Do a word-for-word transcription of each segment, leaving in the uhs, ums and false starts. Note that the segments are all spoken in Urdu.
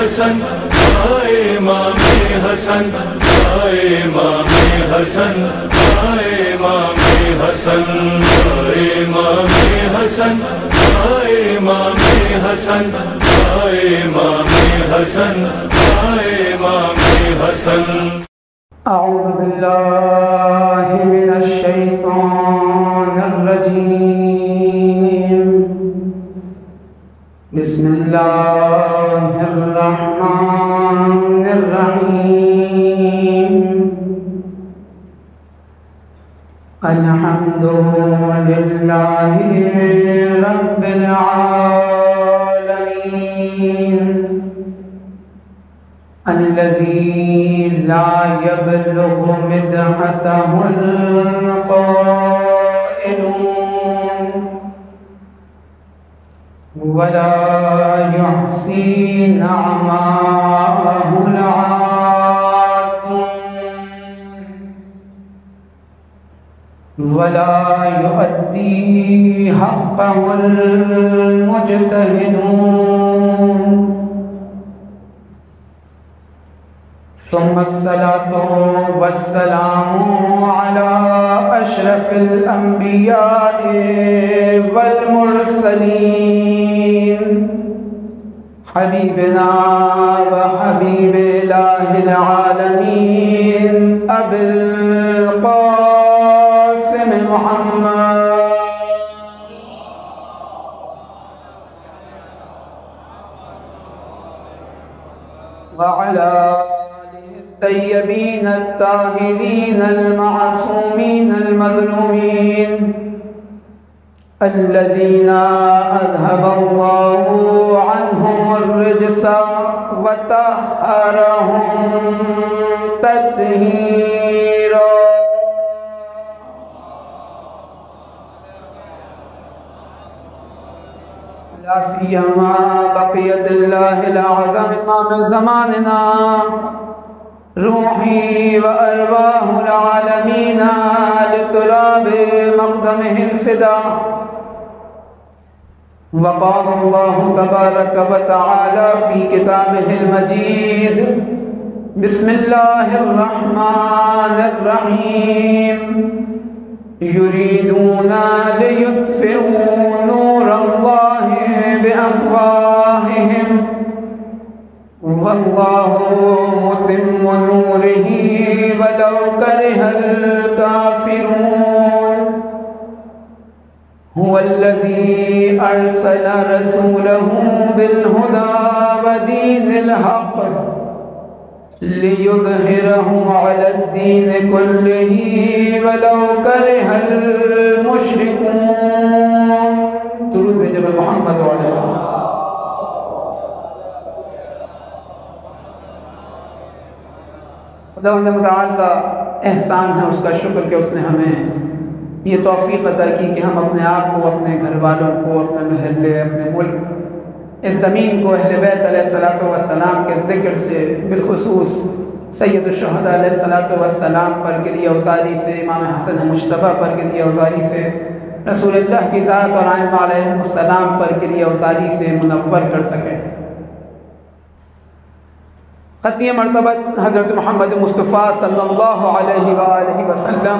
حسن آئے امام حسن آئے امام حسن آئے امام حسن آئے امام حسن آئے امام حسن آئے امام حسن آئے امام حسن. اعوذ باللہ من الشیطان الرجیم. بسم اللہ الرحمن الرحیم. الحمد للہ رب العالمین الذي لا يبلغ مدحته القائلون ولا يحصي نعماءه العادون ولا يؤدي حقه المجتهدون. ثم الصلاة والسلام على أشرف الأنبياء والمرسلين حبيبنا وحبيب إله العالمين أبي القاسم محمد وعلى الطيبين الطاهرين المعصومين المظلومين الذين أذهب الله عنهم الرجس وطهرهم تطهيرا. لا سيما بقية الله الأعظم إمام زماننا روحي وأرواح العالمين لتراب مقدمه الفداء. وقال الله تبارك وتعالى في كتابه المجيد بسم الله الرحمن الرحيم يريدون ليطفئوا نور الله بأفواههم والله متم نوره ولو كره الكافرون. هو الذي أرسل رسوله بالهدى ودين الحق ليظهره على الدين كله ولو كره المشركون. درود بھیجو محمد وعلى خدا متعال کا احسان ہے، اس کا شکر کہ اس نے ہمیں یہ توفیق عطا کی کہ ہم اپنے آپ کو، اپنے گھر والوں کو، اپنے محلے، اپنے ملک، اس زمین کو اہل بیت علیہ الصلوۃ والسلام کے ذکر سے، بالخصوص سید الشہداء علیہ الصلوۃ والسلام پر گریہ اوزاری سے، امام حسن مجتبیٰ پر گریہ اوزاری سے، رسول اللہ کی ذات اور ائمہ علیہ السلام پر گریہ اوزاری سے منور کر سکے. ختم مرتبہ حضرت محمد مصطفیٰ صلی اللہ علیہ وآلہ وسلم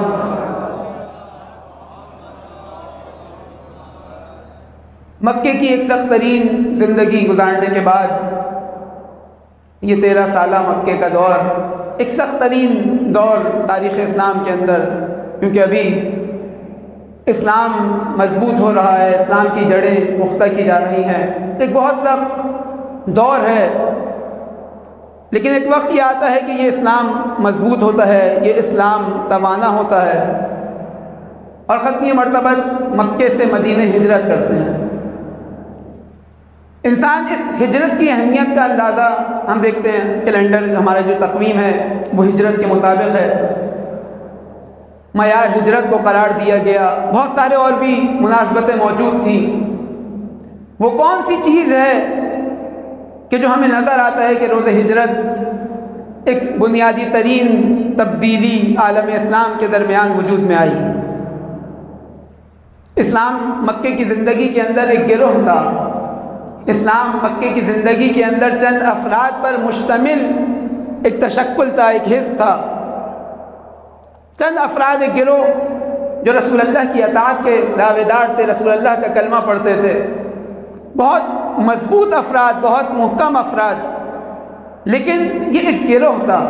مکے کی ایک سخت ترین زندگی گزارنے کے بعد یہ تیرہ سالہ مکے کا دور ایک سخت ترین دور تاریخ اسلام کے اندر، کیونکہ ابھی اسلام مضبوط ہو رہا ہے، اسلام کی جڑیں پختہ کی جا رہی ہیں، ایک بہت سخت دور ہے. لیکن ایک وقت یہ آتا ہے کہ یہ اسلام مضبوط ہوتا ہے، یہ اسلام توانا ہوتا ہے، اور ختمی مرتبہ مکے سے مدینے ہجرت کرتے ہیں. انسان اس ہجرت کی اہمیت کا اندازہ ہم دیکھتے ہیں، کیلنڈر ہمارا جو تقویم ہے وہ ہجرت کے مطابق ہے، معیار ہجرت کو قرار دیا گیا. بہت سارے اور بھی مناسبتیں موجود تھیں. وہ کون سی چیز ہے کہ جو ہمیں نظر آتا ہے کہ روز ہجرت ایک بنیادی ترین تبدیلی عالم اسلام کے درمیان وجود میں آئی؟ اسلام مکے کی زندگی کے اندر ایک گروہ تھا، اسلام مکے کی زندگی کے اندر چند افراد پر مشتمل ایک تشکل تھا، ایک حزب تھا، چند افراد، ایک گروہ جو رسول اللہ کی اطاعت کے دعوے دار تھے، رسول اللہ کا کلمہ پڑھتے تھے، بہت مضبوط افراد، بہت محکم افراد، لیکن یہ ایک گروہ تھا۔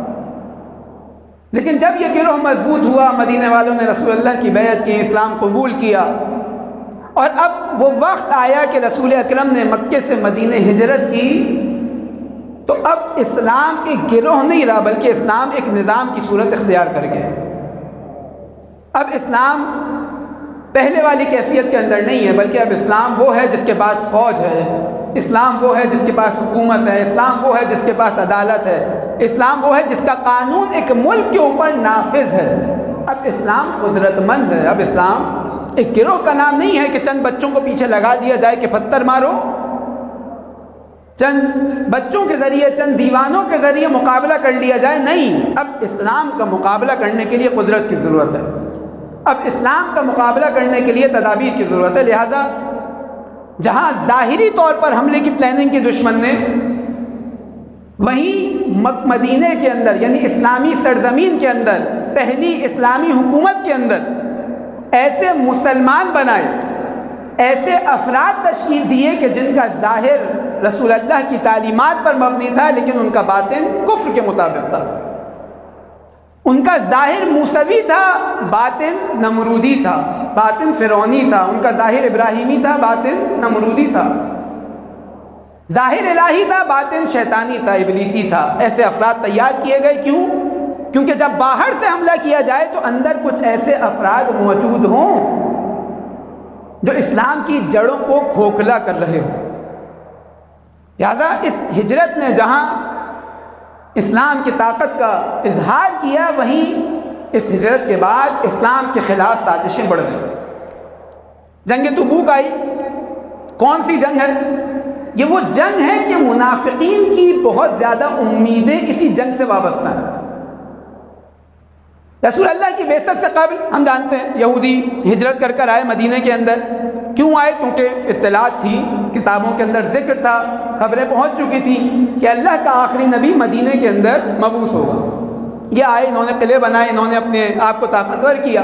لیکن جب یہ گروہ مضبوط ہوا، مدینے والوں نے رسول اللہ کی بیعت کی، اسلام قبول کیا، اور اب وہ وقت آیا کہ رسول اکرم نے مکے سے مدینے ہجرت کی، تو اب اسلام ایک گروہ نہیں رہا بلکہ اسلام ایک نظام کی صورت اختیار کر گیا۔ اب اسلام پہلے والی کیفیت کے اندر نہیں ہے، بلکہ اب اسلام وہ ہے جس کے پاس فوج ہے، اسلام وہ ہے جس کے پاس حکومت ہے، اسلام وہ ہے جس کے پاس عدالت ہے، اسلام وہ ہے جس کا قانون ایک ملک کے اوپر نافذ ہے۔ اب اسلام قدرت مند ہے، اب اسلام ایک گروہ کا نام نہیں ہے کہ چند بچوں کو پیچھے لگا دیا جائے کہ پتھر مارو، چند بچوں کے ذریعے، چند دیوانوں کے ذریعے مقابلہ کر لیا جائے، نہیں، اب اسلام کا مقابلہ کرنے کے لیے قدرت کی ضرورت ہے، اب اسلام کا مقابلہ کرنے کے لیے تدابیر کی ضرورت ہے۔ لہذا جہاں ظاہری طور پر حملے کی پلاننگ کی دشمن نے، وہیں مدینے کے اندر یعنی اسلامی سرزمین کے اندر، پہلی اسلامی حکومت کے اندر ایسے مسلمان بنائے، ایسے افراد تشکیل دیے کہ جن کا ظاہر رسول اللہ کی تعلیمات پر مبنی تھا لیکن ان کا باطن کفر کے مطابق تھا، ان کا ظاہر موسوی تھا، باطن نمرودی تھا، باطن فرعونی تھا، ان کا ظاہر ابراہیمی تھا، باطن نمرودی تھا، ظاہر الہی تھا، باطن شیطانی تھا، ابلیسی تھا۔ ایسے افراد تیار کیے گئے، کیوں؟ کیونکہ جب باہر سے حملہ کیا جائے تو اندر کچھ ایسے افراد موجود ہوں جو اسلام کی جڑوں کو کھوکھلا کر رہے ہوں۔ لہذا اس ہجرت نے جہاں اسلام کی طاقت کا اظہار کیا، وہیں اس ہجرت کے بعد اسلام کے خلاف سازشیں بڑھ گئیں۔ جنگ تبوک آئی، کون سی جنگ ہے؟ یہ وہ جنگ ہے کہ منافقین کی بہت زیادہ امیدیں اسی جنگ سے وابستہ ہیں۔ رسول اللہ کی بعثت سے قبل ہم جانتے ہیں یہودی ہجرت کر کر آئے مدینے کے اندر، کیوں آئے؟ کیونکہ اطلاعات تھی، کتابوں کے اندر ذکر تھا، خبریں پہنچ چکی تھیں کہ اللہ کا آخری نبی مدینے کے اندر مبعوث ہوگا۔ یہ آئے، انہوں نے قلعے بنائے، انہوں نے اپنے آپ کو طاقتور کیا،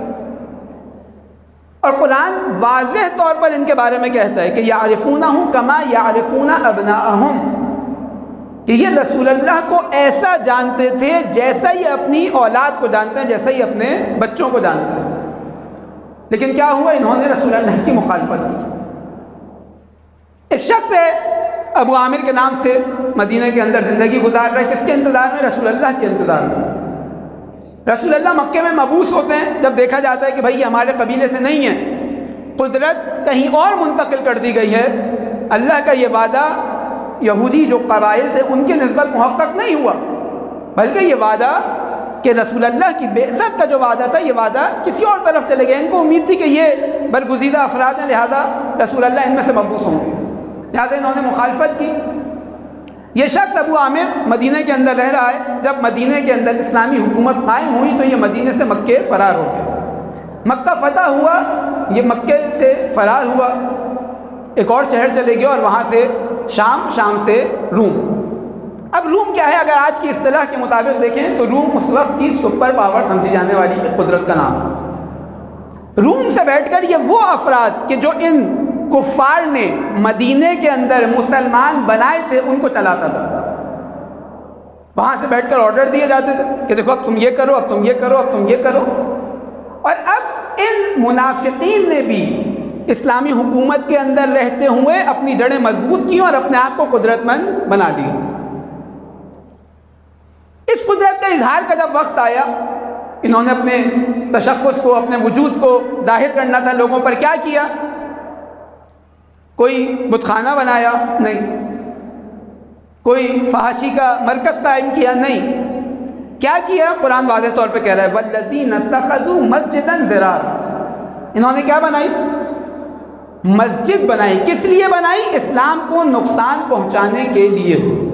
اور قرآن واضح طور پر ان کے بارے میں کہتا ہے کہ یعرفونہم کما یعرفون ابناءہم، کہ یہ رسول اللہ کو ایسا جانتے تھے جیسا یہ اپنی اولاد کو جانتے ہیں، جیسا ہی اپنے بچوں کو جانتے ہیں۔ لیکن کیا ہوا؟ انہوں نے رسول اللہ کی مخالفت کی۔ ایک شخص ہے ابو عامر کے نام سے، مدینہ کے اندر زندگی گزار رہا ہے، کس کے انتظار میں؟ رسول اللہ کے انتظار میں۔ رسول اللہ مکے میں مبعوث ہوتے ہیں، جب دیکھا جاتا ہے کہ بھائی یہ ہمارے قبیلے سے نہیں ہے، قدرت کہیں اور منتقل کر دی گئی ہے، اللہ کا یہ وعدہ یہودی جو قبائل تھے ان کے نسبت محقق نہیں ہوا، بلکہ یہ وعدہ کہ رسول اللہ کی بعثت کا جو وعدہ تھا، یہ وعدہ کسی اور طرف چلے گئے۔ ان کو امید تھی کہ یہ برگزیدہ افراد ہیں، لہذا رسول اللہ ان میں سے مبعوث ہوں گے، لہذا انہوں نے مخالفت کی۔ یہ شخص ابو عامر مدینہ کے اندر رہ رہا ہے، جب مدینہ کے اندر اسلامی حکومت قائم ہوئی تو یہ مدینہ سے مکے فرار ہو گیا۔ مکہ فتح ہوا، یہ مکے سے فرار ہوا، ایک اور شہر چلے گئے، اور وہاں سے شام، شام سے روم۔ اب روم کیا ہے؟ اگر آج کی اصطلاح کے مطابق دیکھیں تو روم اس وقت کی سپر پاور سمجھی جانے والی قدرت کا نام۔ روم سے بیٹھ کر یہ وہ افراد کہ جو ان کفار نے مدینے کے اندر مسلمان بنائے تھے ان کو چلاتا تھا، وہاں سے بیٹھ کر آرڈر دیے جاتے تھے کہ دیکھو اب تم یہ کرو، اب تم یہ کرو، اب تم یہ کرو۔ اور اب ان منافقین نے بھی اسلامی حکومت کے اندر رہتے ہوئے اپنی جڑیں مضبوط کی اور اپنے آپ کو قدرت مند بنا لیا۔ اس قدرت کا اظہار کا جب وقت آیا، انہوں نے اپنے تشخص کو، اپنے وجود کو ظاہر کرنا تھا لوگوں پر، کیا کیا؟ کوئی بت خانہ بنایا؟ نہیں۔ کوئی فحاشی کا مرکز قائم کیا؟ نہیں۔ کیا کیا؟ قرآن واضح طور پہ کہہ رہا ہے والذین اتخذوا مسجدا ضرارا، انہوں نے کیا بنائی؟ مسجد بنائی۔ کس لیے بنائی؟ اسلام کو نقصان پہنچانے کے لیے۔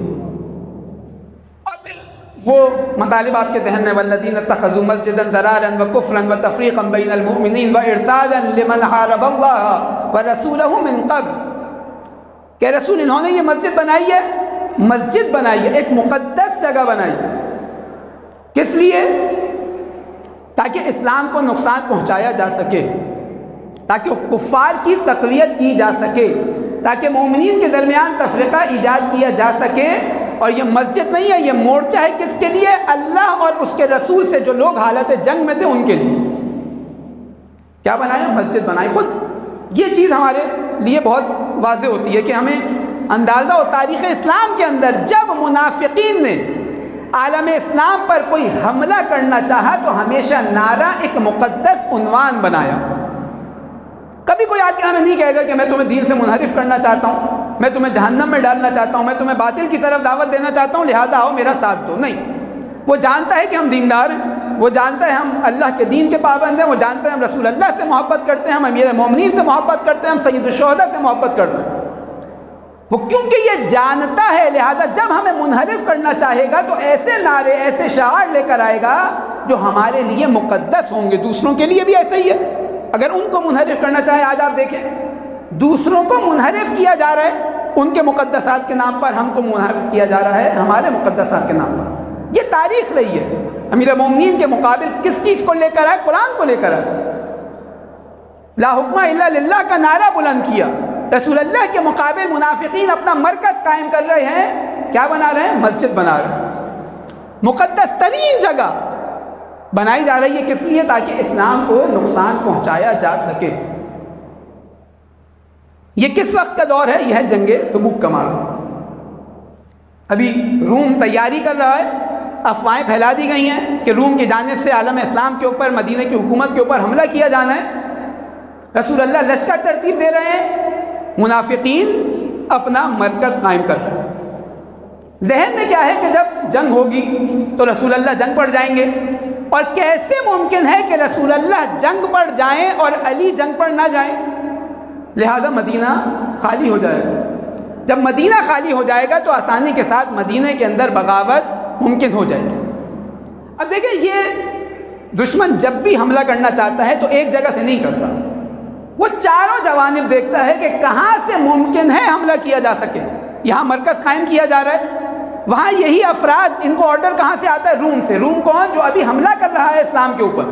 اور پھر وہ مطالب آپ کے ذہن میں والذین اتخذوا مسجدا ضرارا وکفرا وتفریقا بین المؤمنین وارصادا لمن حارب اللہ ورسولہ من قبل، کہ رسول انہوں نے یہ مسجد بنائی ہے، مسجد بنائی ہے، ایک مقدس جگہ بنائی، کس لیے؟ تاکہ اسلام کو نقصان پہنچایا جا سکے، تاکہ کفار کی تقویت کی جا سکے، تاکہ مومنین کے درمیان تفرقہ ایجاد کیا جا سکے۔ اور یہ مسجد نہیں ہے، یہ مورچہ ہے کس کے لیے؟ اللہ اور اس کے رسول سے جو لوگ حالت جنگ میں تھے ان کے لیے۔ کیا بنایا؟ مسجد بنائی۔ خود یہ چیز ہمارے لیے بہت واضح ہوتی ہے کہ ہمیں اندازہ ہو تاریخ اسلام کے اندر جب منافقین نے عالم اسلام پر کوئی حملہ کرنا چاہا تو ہمیشہ نعرہ ایک مقدس عنوان بنایا۔ کبھی کوئی آ کے ہمیں نہیں کہے گا کہ میں تمہیں دین سے منحرف کرنا چاہتا ہوں، میں تمہیں جہنم میں ڈالنا چاہتا ہوں، میں تمہیں باطل کی طرف دعوت دینا چاہتا ہوں لہذا آؤ میرا ساتھ دو۔ نہیں، وہ جانتا ہے کہ ہم دیندار ہیں، وہ جانتا ہے ہم اللہ کے دین کے پابند ہیں، وہ جانتا ہے ہم رسول اللہ سے محبت کرتے ہیں، ہم امیر مومنین سے محبت کرتے ہیں، ہم سید الشہداء سے محبت کرتے ہیں۔ وہ کیونکہ یہ جانتا ہے لہذا جب ہمیں منحرف کرنا چاہے گا تو ایسے نعرے، ایسے شعار لے کر آئے گا جو ہمارے لیے مقدس ہوں گے، دوسروں کے لیے بھی ایسا ہی ہے۔ اگر ان کو منحرف کرنا چاہے، آج آپ دیکھیں دوسروں کو منحرف کیا جا رہا ہے ان کے مقدسات کے نام پر، ہم کو منحرف کیا جا رہا ہے ہمارے مقدسات کے نام پر۔ یہ تاریخ رہی ہے۔ امیر مومنین کے مقابل کس چیز کو لے کر آئے؟ قرآن کو لے کر آئے، لا حکم الا للہ کا نعرہ بلند کیا۔ رسول اللہ کے مقابل منافقین اپنا مرکز قائم کر رہے ہیں، کیا بنا رہے ہیں؟ مسجد بنا رہے ہیں، مقدس ترین جگہ بنائی جا رہی ہے، کس لیے؟ تاکہ اسلام کو نقصان پہنچایا جا سکے۔ یہ کس وقت کا دور ہے؟ یہ ہے جنگ تبوک کا معاملہ۔ ابھی روم تیاری کر رہا ہے، افواہیں پھیلا دی گئی ہیں کہ روم کی جانب سے عالم اسلام کے اوپر، مدینہ کی حکومت کے اوپر حملہ کیا جانا ہے۔ رسول اللہ لشکر ترتیب دے رہے ہیں، منافقین اپنا مرکز قائم کر رہے ہیں۔ ذہن میں کیا ہے کہ جب جنگ ہوگی تو رسول اللہ جنگ پڑ جائیں گے، اور کیسے ممکن ہے کہ رسول اللہ جنگ پڑ جائیں اور علی جنگ پڑ نہ جائیں؟ لہذا مدینہ خالی ہو جائے گا۔ جب مدینہ خالی ہو جائے گا تو آسانی کے ساتھ مدینہ کے اندر بغاوت ممکن ہو جائے گی۔ اب دیکھیں، یہ دشمن جب بھی حملہ کرنا چاہتا ہے تو ایک جگہ سے نہیں کرتا، وہ چاروں جوانب دیکھتا ہے کہ کہاں سے ممکن ہے حملہ کیا جا سکے۔ یہاں مرکز قائم کیا جا رہا ہے، وہاں یہی افراد، ان کو آرڈر کہاں سے آتا ہے؟ روم سے۔ روم کون؟ جو ابھی حملہ کر رہا ہے اسلام کے اوپر۔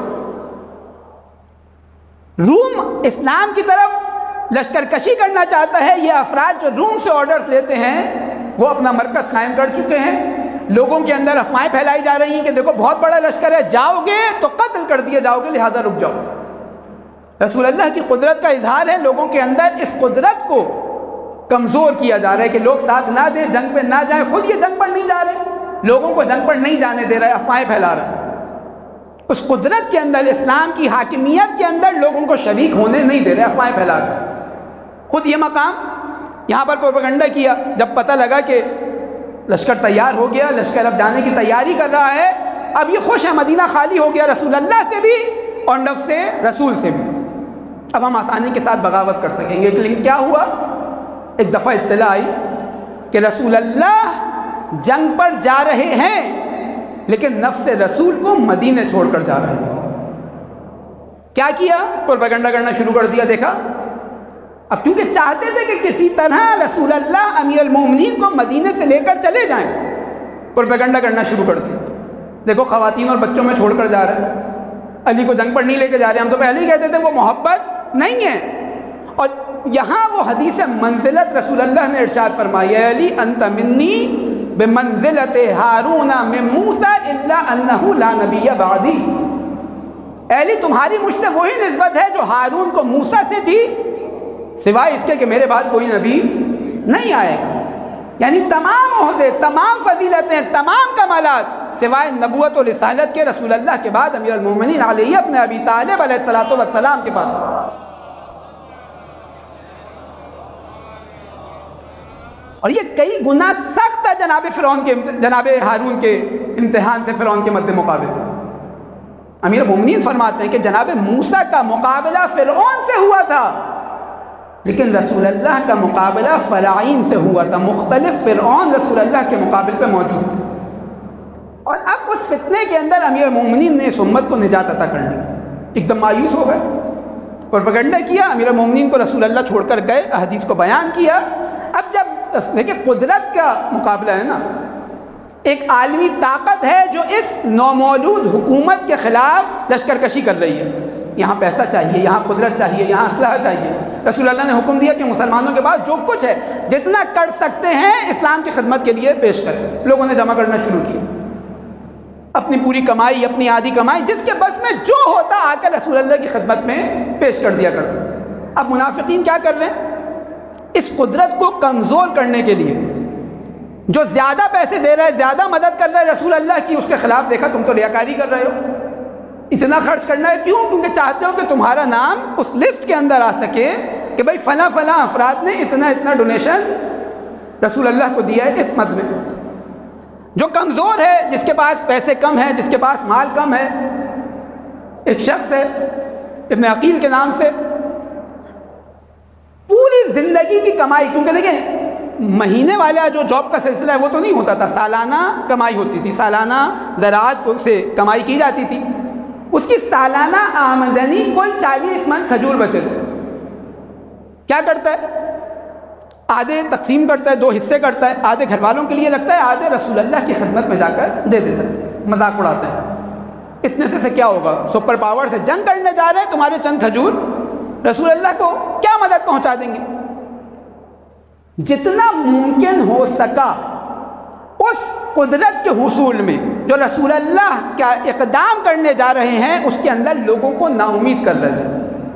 روم اسلام کی طرف لشکر کشی کرنا چاہتا ہے۔ یہ افراد جو روم سے آرڈرز لیتے ہیں وہ اپنا مرکز قائم کر چکے ہیں۔ لوگوں کے اندر افواہیں پھیلائی جا رہی ہیں کہ دیکھو بہت بڑا لشکر ہے، جاؤ گے تو قتل کر دیے جاؤ گے، لہذا رک جاؤ۔ رسول اللہ کی قدرت کا اظہار ہے، لوگوں کے اندر اس قدرت کو کمزور کیا جا رہا ہے کہ لوگ ساتھ نہ دیں، جنگ پہ نہ جائیں۔ خود یہ جنگ پر نہیں جا رہے، لوگوں کو جنگ پر نہیں جانے دے رہے، افواہیں پھیلا رہے۔ اس قدرت کے اندر، اسلام کی حاکمیت کے اندر لوگوں کو شریک ہونے نہیں دے رہے، افواہیں پھیلا رہے۔ خود یہ مقام یہاں پر پروپیگنڈا کیا، جب پتہ لگا کہ لشکر تیار ہو گیا، لشکر اب جانے کی تیاری کر رہا ہے، اب یہ خوش ہے مدینہ خالی ہو گیا، رسول اللہ سے بھی اور نفس رسول سے بھی، اب ہم آسانی کے ساتھ بغاوت کر سکیں گے۔ لیکن کیا ہوا؟ ایک دفعہ اطلاع آئی کہ رسول اللہ جنگ پر جا رہے ہیں لیکن نفس رسول کو مدینے چھوڑ کر جا رہے ہیں۔ کیا کیا؟ پروپیگنڈا کرنا شروع کر دیا۔ دیکھا، اب کیونکہ چاہتے تھے کہ کسی طرح رسول اللہ امیر المومنین کو مدینے سے لے کر چلے جائیں، پروپیگنڈا کرنا شروع کر دیا۔ دیکھو خواتین اور بچوں میں چھوڑ کر جا رہے ہیں، علی کو جنگ پر نہیں لے کے جا رہے۔ ہم تو پہلے ہی کہتے تھے وہ محبت نہیں ہے۔ اور یہاں وہ حدیث منزلت رسول اللہ نے ارشاد فرمائی ہے، علی انت منی بمنزلت ہارون من موسیٰ الا انہ لا نبی بعدی۔ علی تمہاری مجھ سے وہی نسبت ہے جو ہارون کو موسیٰ سے تھی، سوائے اس کے کہ میرے بعد کوئی نبی نہیں آئے گا۔ یعنی تمام عہدے، تمام فضیلتیں، تمام کمالات سوائے نبوت و رسالت کے رسول اللہ کے بعد امیر المومنین علی ابن ابی طالب علیہ الصلوۃ والسلام کے پاس۔ اور یہ کئی گنا سخت ہے جناب فرعون کے، جناب ہارون کے امتحان سے فرعون کے مد مقابل۔ امیر المومنین فرماتے ہیں کہ جناب موسیٰ کا مقابلہ فرعون سے ہوا تھا لیکن رسول اللہ کا مقابلہ فرعین سے ہوا تھا۔ مختلف فرعون رسول اللہ کے مقابل پہ موجود تھے، اور اب اس فتنے کے اندر امیر المومنین نے اس امت کو نجات عطا کر لی۔ ایک دم مایوس ہو گئے، پروپیگنڈا کیا، امیر المومنین کو رسول اللہ چھوڑ کر گئے، احادیث کو بیان کیا۔ اب جب دیکھیں قدرت کا مقابلہ ہے نا، ایک عالمی طاقت ہے جو اس نومولود حکومت کے خلاف لشکر کشی کر رہی ہے. یہاں پیسہ چاہیے، یہاں قدرت چاہیے، یہاں اسلحہ چاہیے. رسول اللہ نے حکم دیا کہ مسلمانوں کے پاس جو کچھ ہے جتنا کر سکتے ہیں اسلام کی خدمت کے لیے پیش کریں. لوگوں نے جمع کرنا شروع کی، اپنی پوری کمائی، اپنی آدھی کمائی، جس کے بس میں جو ہوتا آ کر رسول اللہ کی خدمت میں پیش کر دیا کرتے. اب منافقین کیا کر رہے ہیں؟ اس قدرت کو کمزور کرنے کے لیے جو زیادہ پیسے دے رہا ہے، زیادہ مدد کر رہا ہے رسول اللہ کی، اس کے خلاف دیکھا تم تو ریاکاری کر رہے ہو، اتنا خرچ کرنا ہے. کیوں؟ کیونکہ چاہتے ہو کہ تمہارا نام اس لسٹ کے اندر آ سکے کہ بھائی فلاں فلاں افراد نے اتنا اتنا ڈونیشن رسول اللہ کو دیا ہے اس مد میں. جو کمزور ہے، جس کے پاس پیسے کم ہیں، جس کے پاس مال کم ہے، ایک شخص ہے ابن عقیل کے نام سے، پوری زندگی کی کمائی، کیونکہ دیکھیں مہینے والا جو جاب کا سلسلہ ہے وہ تو نہیں ہوتا تھا، سالانہ کمائی ہوتی تھی، سالانہ زراعت سے کمائی کی جاتی تھی. اس کی سالانہ آمدنی کل چالیس من کھجور بچے تھے. کیا کرتا ہے؟ آدھے تقسیم کرتا ہے، دو حصے کرتا ہے، آدھے گھر والوں کے لیے رکھتا ہے، آدھے رسول اللہ کی خدمت میں جا کر دے دیتا ہے. مذاق اڑاتا ہے، اتنے سے سے کیا ہوگا، سپر پاور سے جنگ کرنے جا رہے ہیں، تمہارے چند کھجور رسول اللہ کو کیا مدد پہنچا دیں گے. جتنا ممکن ہو سکا اس قدرت کے حصول میں جو رسول اللہ کا اقدام کرنے جا رہے ہیں اس کے اندر لوگوں کو نا امید کر رہے تھے.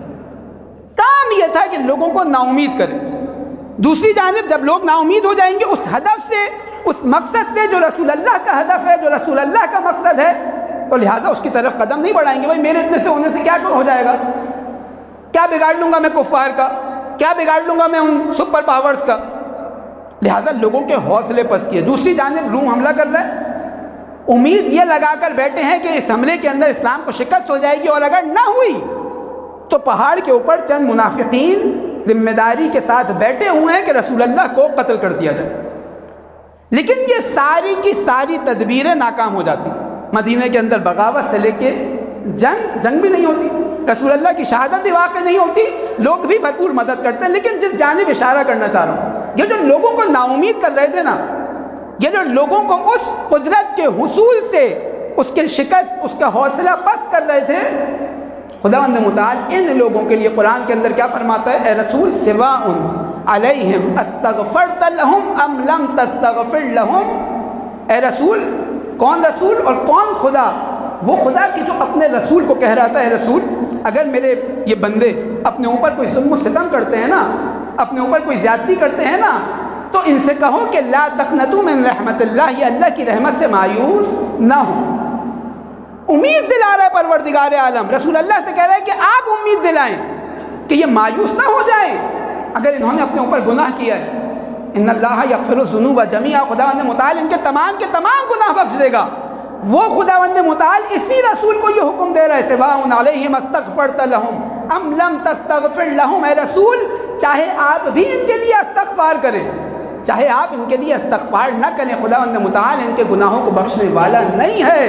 کام یہ تھا کہ لوگوں کو نا امید کریں. دوسری جانب جب لوگ نا امید ہو جائیں گے اس ہدف سے، اس مقصد سے جو رسول اللہ کا ہدف ہے، جو رسول اللہ کا مقصد ہے، تو لہٰذا اس کی طرف قدم نہیں بڑھائیں گے. بھائی میرے اتنے سے ہونے سے کیا ہو جائے گا، کیا بگاڑ لوں گا میں کفار کا، کیا بگاڑ لوں گا میں ان سپر پاورز کا. لہٰذا لوگوں کے حوصلے پست کیے. دوسری جانب روم حملہ کر رہا ہے، امید یہ لگا کر بیٹھے ہیں کہ اس حملے کے اندر اسلام کو شکست ہو جائے گی، اور اگر نہ ہوئی تو پہاڑ کے اوپر چند منافقین ذمہ داری کے ساتھ بیٹھے ہوئے ہیں کہ رسول اللہ کو قتل کر دیا جائے. لیکن یہ ساری کی ساری تدبیریں ناکام ہو جاتی. مدینے کے اندر بغاوت سے لے کے جنگ جنگ بھی نہیں ہوتی، رسول اللہ کی شہادت بھی واقع نہیں ہوتی، لوگ بھی بھرپور مدد کرتے ہیں. لیکن جس جانب اشارہ کرنا چاہ رہا ہوں، یہ جو لوگوں کو نا امید کر رہے تھے نا، یہ جو لوگوں کو اس قدرت کے حصول سے اس کے شکست، اس کا حوصلہ پست کر رہے تھے، خداوند متعال ان لوگوں کے لیے قرآن کے اندر کیا فرماتا ہے؟ اے رسول سواء علیہم استغفرت لہم ام لم تستغفر لہم. اے رسول، کون رسول اور کون خدا؟ وہ خدا کہ جو اپنے رسول کو کہہ رہا تھا اے رسول اگر میرے یہ بندے اپنے اوپر کوئی ظلم و ستم کرتے ہیں نا، اپنے اوپر کوئی زیادتی کرتے ہیں نا، تو ان سے کہو کہ لا تقنطوا من رحمت اللہ، یہ اللہ کی رحمت سے مایوس نہ ہو. امید دلا رہا ہے پروردگار عالم، رسول اللہ سے کہہ رہا ہے کہ آپ امید دلائیں کہ یہ مایوس نہ ہو جائیں اگر انہوں نے اپنے اوپر گناہ کیا ہے. ان اللہ یغفر الذنوب جميعا، خداوند متعال ان کے تمام کے تمام گناہ بخش دے گا. وہ خداوند متعال اسی رسول کو یہ حکم دے رہا ہے سواء علیہم استغفرت لہم ام لم تستغفر لہم. اے رسول، چاہے آپ بھی ان کے لیے استغفار کریں، چاہے آپ ان کے لیے استغفار نہ کریں، خداوند متعال ان کے گناہوں کو بخشنے والا نہیں ہے.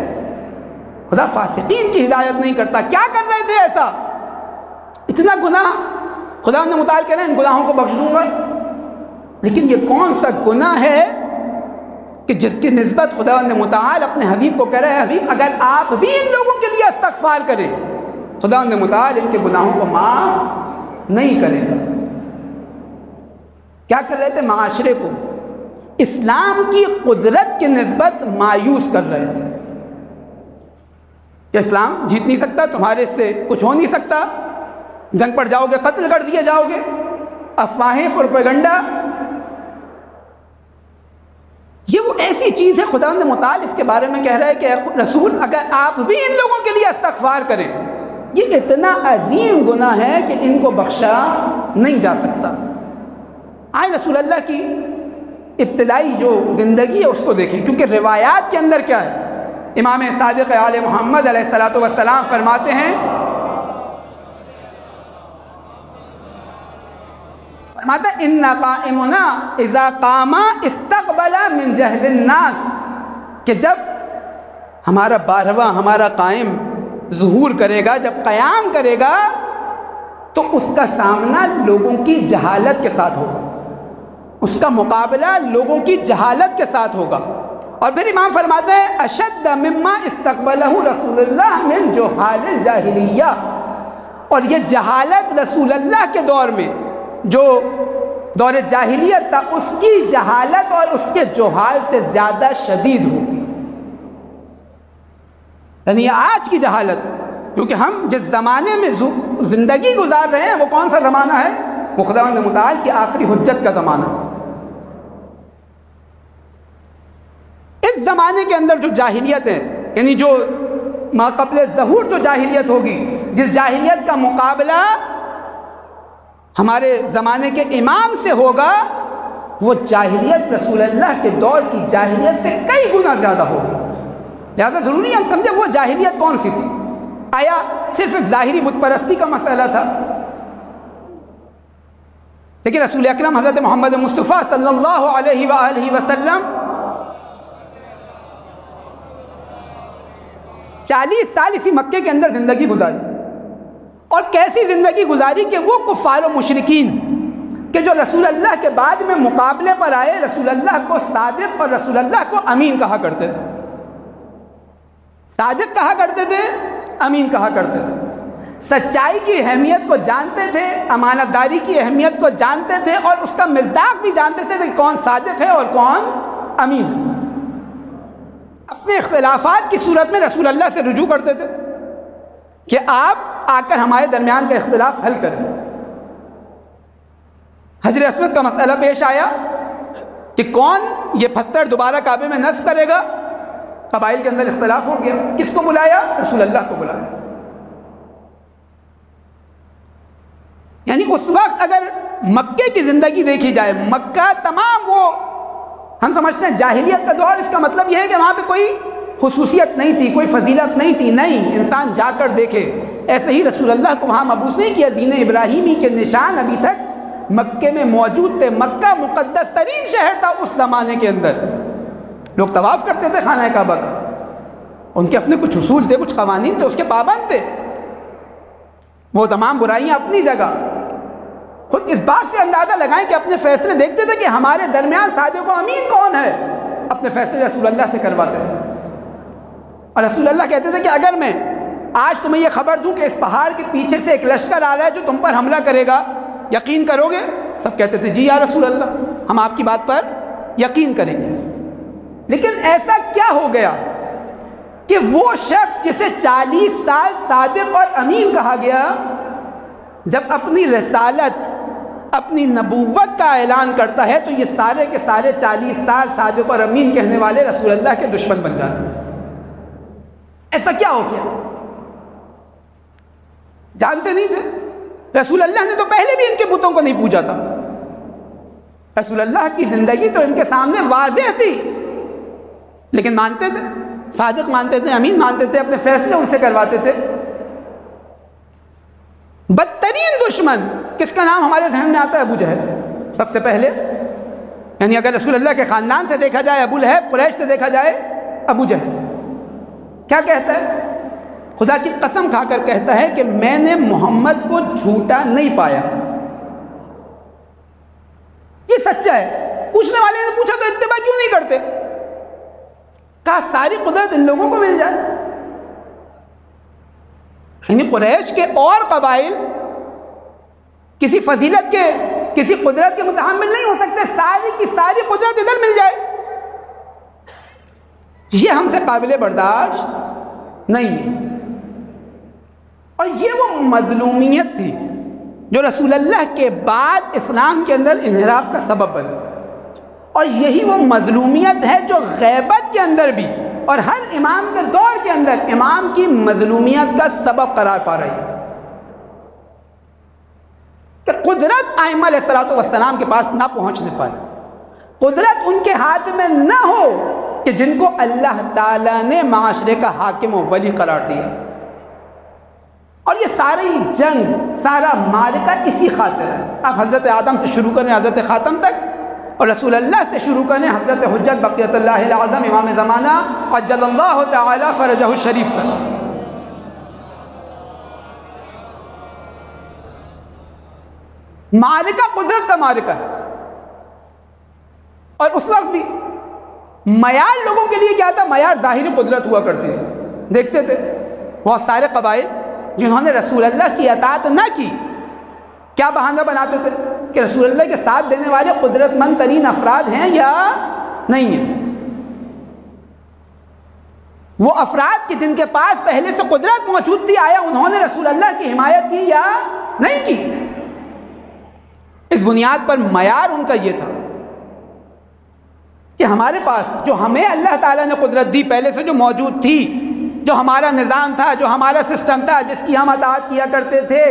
خدا فاسقین کی ہدایت نہیں کرتا. کیا کر رہے تھے ایسا؟ اتنا گناہ. خداوند متعال کہہ رہے ہیں ان گناہوں کو بخش دوں گا. لیکن یہ کون سا گناہ ہے کہ جس کی نسبت خداوند متعال اپنے حبیب کو کہہ رہے ہیں حبیب اگر آپ بھی ان لوگوں کے لیے استغفار کریں خداوند متعال ان کے گناہوں کو معاف نہیں کرے گا. کیا کر رہے تھے؟ معاشرے کو اسلام کی قدرت کی نسبت مایوس کر رہے تھے کہ اسلام جیت نہیں سکتا، تمہارے سے کچھ ہو نہیں سکتا، جنگ پڑ جاؤ گے، قتل کر دیے جاؤ گے. افواہیں، پروپیگنڈا، یہ وہ ایسی چیز ہے خداوند متعال اس کے بارے میں کہہ رہا ہے کہ رسول اگر آپ بھی ان لوگوں کے لیے استغفار کریں، یہ اتنا عظیم گناہ ہے کہ ان کو بخشا نہیں جا سکتا. آئے رسول اللہ کی ابتدائی جو زندگی ہے اس کو دیکھیں، کیونکہ روایات کے اندر کیا ہے؟ امام صادق آل محمد علیہ الصلوۃ والسلام فرماتے ہیں فرماتا ہے ان قائمنا اذا قام استقبل من جہل الناس، کہ جب ہمارا بارہواں ہمارا قائم ظہور کرے گا، جب قیام کرے گا تو اس کا سامنا لوگوں کی جہالت کے ساتھ ہوگا. اس کا مقابلہ لوگوں کی جہالت کے ساتھ ہوگا. اور پھر امام فرماتے ہیں اشد مما استقبلہ رسول اللہ من جہال الجاہلیہ، اور یہ جہالت رسول اللہ کے دور میں جو دور جاہلیت تھا اس کی جہالت اور اس کے جہال سے زیادہ شدید ہوگی. یعنی آج کی جہالت، کیونکہ ہم جس زمانے میں زندگی گزار رہے ہیں وہ کون سا زمانہ ہے؟ وہ خداوند متعال کی آخری حجت کا زمانہ. اس زمانے کے اندر جو جاہلیت ہے، یعنی جو ما قبل ظہور جو جاہلیت ہوگی، جس جاہلیت کا مقابلہ ہمارے زمانے کے امام سے ہوگا، وہ جاہلیت رسول اللہ کے دور کی جاہلیت سے کئی گنا زیادہ ہوگی. لہذا ضروری ہم سمجھیں وہ جاہلیت کون سی تھی. آیا صرف ایک ظاہری بت پرستی کا مسئلہ تھا؟ لیکن رسول اکرم حضرت محمد مصطفیٰ صلی اللہ علیہ وآلہ وسلم چالیس سال اسی مکے کے اندر زندگی گزاری، اور کیسی زندگی گزاری کہ وہ کفار و مشرکین کہ جو رسول اللہ کے بعد میں مقابلے پر آئے، رسول اللہ کو صادق اور رسول اللہ کو امین کہا کرتے تھے. صادق کہا کرتے تھے، امین کہا کرتے تھے. سچائی کی اہمیت کو جانتے تھے، امانت داری کی اہمیت کو جانتے تھے، اور اس کا مصداق بھی جانتے تھے کہ کون صادق ہے اور کون امین ہے. اپنے اختلافات کی صورت میں رسول اللہ سے رجوع کرتے تھے کہ آپ آ کر ہمارے درمیان کا اختلاف حل کریں. حجر اسود کا مسئلہ پیش آیا کہ کون یہ پتھر دوبارہ کعبے میں نصب کرے گا. قبائل کے اندر اختلاف ہو گیا. کس کو بلایا؟ رسول اللہ کو بلایا. یعنی اس وقت اگر مکے کی زندگی دیکھی جائے، مکہ تمام وہ ہم سمجھتے ہیں جاہلیت کا دور، اس کا مطلب یہ ہے کہ وہاں پہ کوئی خصوصیت نہیں تھی، کوئی فضیلت نہیں تھی. نہیں، انسان جا کر دیکھے. ایسے ہی رسول اللہ کو وہاں مبعوث نہیں کیا. دین ابراہیمی کے نشان ابھی تک مکے میں موجود تھے. مکہ مقدس ترین شہر تھا اس زمانے کے اندر. لوگ طواف کرتے تھے خانہ کعبہ کا. ان کے اپنے کچھ اصول تھے، کچھ قوانین تھے، اس کے پابند تھے. وہ تمام برائیاں اپنی جگہ. خود اس بات سے اندازہ لگائیں کہ اپنے فیصلے دیکھتے تھے کہ ہمارے درمیان صادق و امین کون ہے. اپنے فیصلے رسول اللہ سے کرواتے تھے. اور رسول اللہ کہتے تھے کہ اگر میں آج تمہیں یہ خبر دوں کہ اس پہاڑ کے پیچھے سے ایک لشکر آ رہا ہے جو تم پر حملہ کرے گا، یقین کرو گے؟ سب کہتے تھے جی یا رسول اللہ، ہم آپ کی بات پر یقین کریں گے. لیکن ایسا کیا ہو گیا کہ وہ شخص جسے چالیس سال صادق اور امین کہا گیا، جب اپنی رسالت، اپنی نبوت کا اعلان کرتا ہے تو یہ سارے کے سارے چالیس سال صادق اور امین کہنے والے رسول اللہ کے دشمن بن جاتے ہیں. ایسا کیا ہو گیا؟ جانتے نہیں تھے. رسول اللہ نے تو پہلے بھی ان کے بتوں کو نہیں پوجا تھا. رسول اللہ کی زندگی تو ان کے سامنے واضح تھی، لیکن مانتے تھے، صادق مانتے تھے، امین مانتے تھے، اپنے فیصلے ان سے کرواتے تھے. بدترین دشمن کس کا نام ہمارے ذہن میں آتا ہے؟ ابو جہل سب سے پہلے. یعنی اگر رسول اللہ کے خاندان سے دیکھا جائے ابو لہب، قریش سے دیکھا جائے ابو جہل. کیا کہتا ہے؟ خدا کی قسم کھا کر کہتا ہے کہ میں نے محمد کو جھوٹا نہیں پایا. یہ سچا ہے. پوچھنے والے نے پوچھا تو اتباع کیوں نہیں کرتے؟ کہا ساری قدرت ان لوگوں کو مل جائے. یعنی قریش کے اور قبائل کسی فضیلت کے، کسی قدرت کے متحمل نہیں ہو سکتے. ساری کی ساری قدرت ادھر مل جائے، یہ ہم سے قابل برداشت نہیں. اور یہ وہ مظلومیت تھی جو رسول اللہ کے بعد اسلام کے اندر انحراف کا سبب بنی. اور یہی وہ مظلومیت ہے جو غیبت کے اندر بھی اور ہر امام کے دور کے اندر امام کی مظلومیت کا سبب قرار پا رہی ہے. کہ قدرت ائمہ علیہ الصلوۃ والسلام کے پاس نہ پہنچنے پائے، قدرت ان کے ہاتھ میں نہ ہو کہ جن کو اللہ تعالیٰ نے معاشرے کا حاکم و ولی قرار دیا. اور یہ ساری جنگ، سارا معرکہ اسی خاطر ہے. آپ حضرت آدم سے شروع کریں حضرت خاتم تک، اور رسول اللہ سے شروع کریں حضرت حجت بقیت اللہ العظم امام زمانہ عجل اللہ تعالی فرجہ الشریف تک. معرکہ قدرت کا معرکہ ہے. اور اس وقت بھی معیار لوگوں کے لیے کیا تھا؟ معیار ظاہری قدرت ہوا کرتی تھی. دیکھتے تھے بہت سارے قبائل جنہوں نے رسول اللہ کی اطاعت نہ کی، کیا بہانہ بناتے تھے کہ رسول اللہ کے ساتھ دینے والے قدرت مند ترین افراد ہیں یا نہیں ہیں. وہ افراد کہ جن کے پاس پہلے سے قدرت موجود تھی، آیا انہوں نے رسول اللہ کی حمایت کی یا نہیں کی؟ اس بنیاد پر معیار ان کا یہ تھا کہ ہمارے پاس جو ہمیں اللہ تعالیٰ نے قدرت دی پہلے سے جو موجود تھی، جو ہمارا نظام تھا، جو ہمارا سسٹم تھا، جس کی ہم اطاعت کیا کرتے تھے،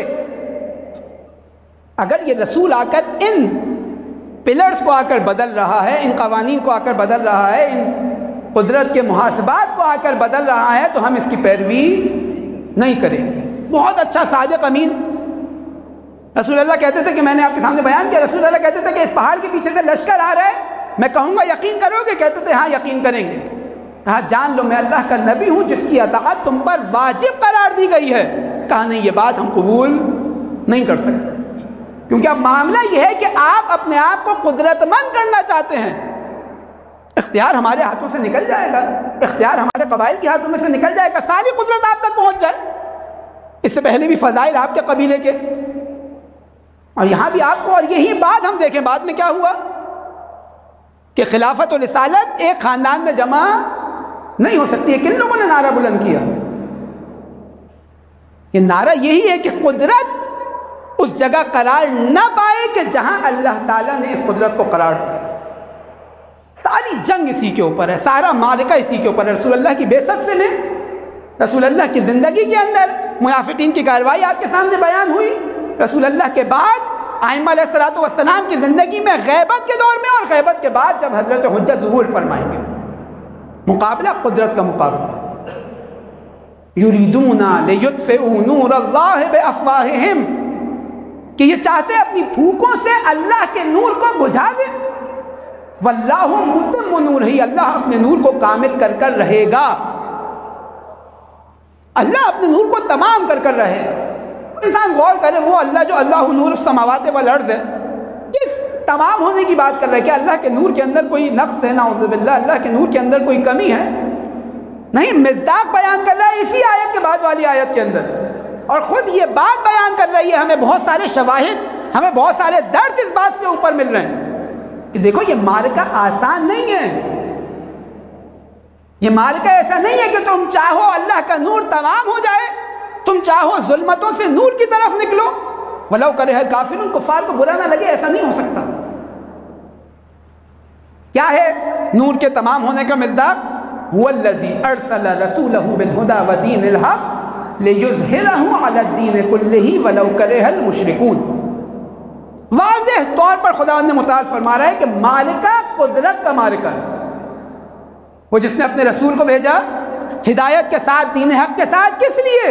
اگر یہ رسول آ کر ان پلرز کو آ کر بدل رہا ہے، ان قوانین کو آ کر بدل رہا ہے، ان قدرت کے محاسبات کو آ کر بدل رہا ہے، تو ہم اس کی پیروی نہیں کریں گے. بہت اچھا صادق امین رسول اللہ کہتے تھے کہ میں نے آپ کے سامنے بیان کیا، رسول اللہ کہتے تھے کہ اس پہاڑ کے پیچھے سے لشکر آ رہا ہے، میں کہوں گا یقین کرو گے؟ کہتے تھے ہاں یقین کریں گے. کہا جان لو میں اللہ کا نبی ہوں جس کی اطاعت تم پر واجب قرار دی گئی ہے. کہا نہیں، یہ بات ہم قبول نہیں کر سکتے، کیونکہ اب معاملہ یہ ہے کہ آپ اپنے آپ کو قدرت مند کرنا چاہتے ہیں. اختیار ہمارے ہاتھوں سے نکل جائے گا، اختیار ہمارے قبائل کے ہاتھوں میں سے نکل جائے گا، ساری قدرت آپ تک پہنچ جائے. اس سے پہلے بھی فضائل آپ کے قبیلے کے، اور یہاں بھی آپ کو، اور یہی بات ہم دیکھیں بعد میں کیا ہوا کہ خلافت و رسالت ایک خاندان میں جمع نہیں ہو سکتی ہے. کن لوگوں نے نعرہ بلند کیا؟ یہ نعرہ یہی ہے کہ قدرت اس جگہ قرار نہ پائے کہ جہاں اللہ تعالیٰ نے اس قدرت کو قرار دیا. ساری جنگ اسی کے اوپر ہے، سارا معرکہ اسی کے اوپر ہے. رسول اللہ کی بعثت سے لیں، رسول اللہ کی زندگی کے اندر منافقین کی کارروائی آپ کے سامنے بیان ہوئی، رسول اللہ کے بعد ائمہ علیہ الصلوۃ والسلام کی زندگی میں غیبت کے دور میں، اور غیبت کے بعد جب حضرت حجت ظہور فرمائیں گے، مقابلہ قدرت کا مقابلہ. یریدون لیطفئوا نور اللہ بافواہہم، کہ یہ چاہتے ہیں اپنی پھوکوں سے اللہ کے نور کو بجھا دیں. واللہ متم نورہ، اللہ اپنے نور کو کامل کر کر رہے گا، اللہ اپنے نور کو تمام کر کر رہے گا. انسان غور کرے، وہ اللہ جو اللہ نور السماوات والارض ہے، کس تمام ہونے کی بات کر رہا ہے؟ کہ اللہ کے نور کے اندر کوئی نقص ہے؟ نعوذ باللہ، اللہ کے نور کے اندر کوئی کمی ہے؟ نہیں، مصداق بیان کر رہا ہے اسی آیت کے بعد والی آیت کے اندر، اور خود یہ بات بیان کر رہی ہے. ہمیں بہت سارے شواہد، ہمیں بہت سارے درس اس بات سے اوپر مل رہے ہیں کہ دیکھو یہ معرکہ آسان نہیں ہے. یہ معرکہ ایسا نہیں ہے کہ تم چاہو اللہ کا نور تمام ہو جائے، تم چاہو ظلمتوں سے نور کی طرف نکلو. وَلَوْ كَرِهَ الْكَافِرُونَ، کفار کو برا نہ لگے، ایسا نہیں ہو سکتا. کیا ہے نور کے تمام ہونے کا مصداق؟ هُوَ الَّذِي أَرْسَلَ رَسُولَهُ بِالْهُدَى وَدِينِ الْحَقِّ لِيُظْهِرَهُ عَلَى الدِّينِ كُلِّهِ وَلَوْ كَرِهَ الْمُشْرِكُونَ. واضح طور پر خداوند نے متعال فرما رہا ہے کہ معرکہ قدرت کا معرکہ ہے. وہ جس نے اپنے رسول کو بھیجا ہدایت کے ساتھ، دین حق کے ساتھ، کس لیے؟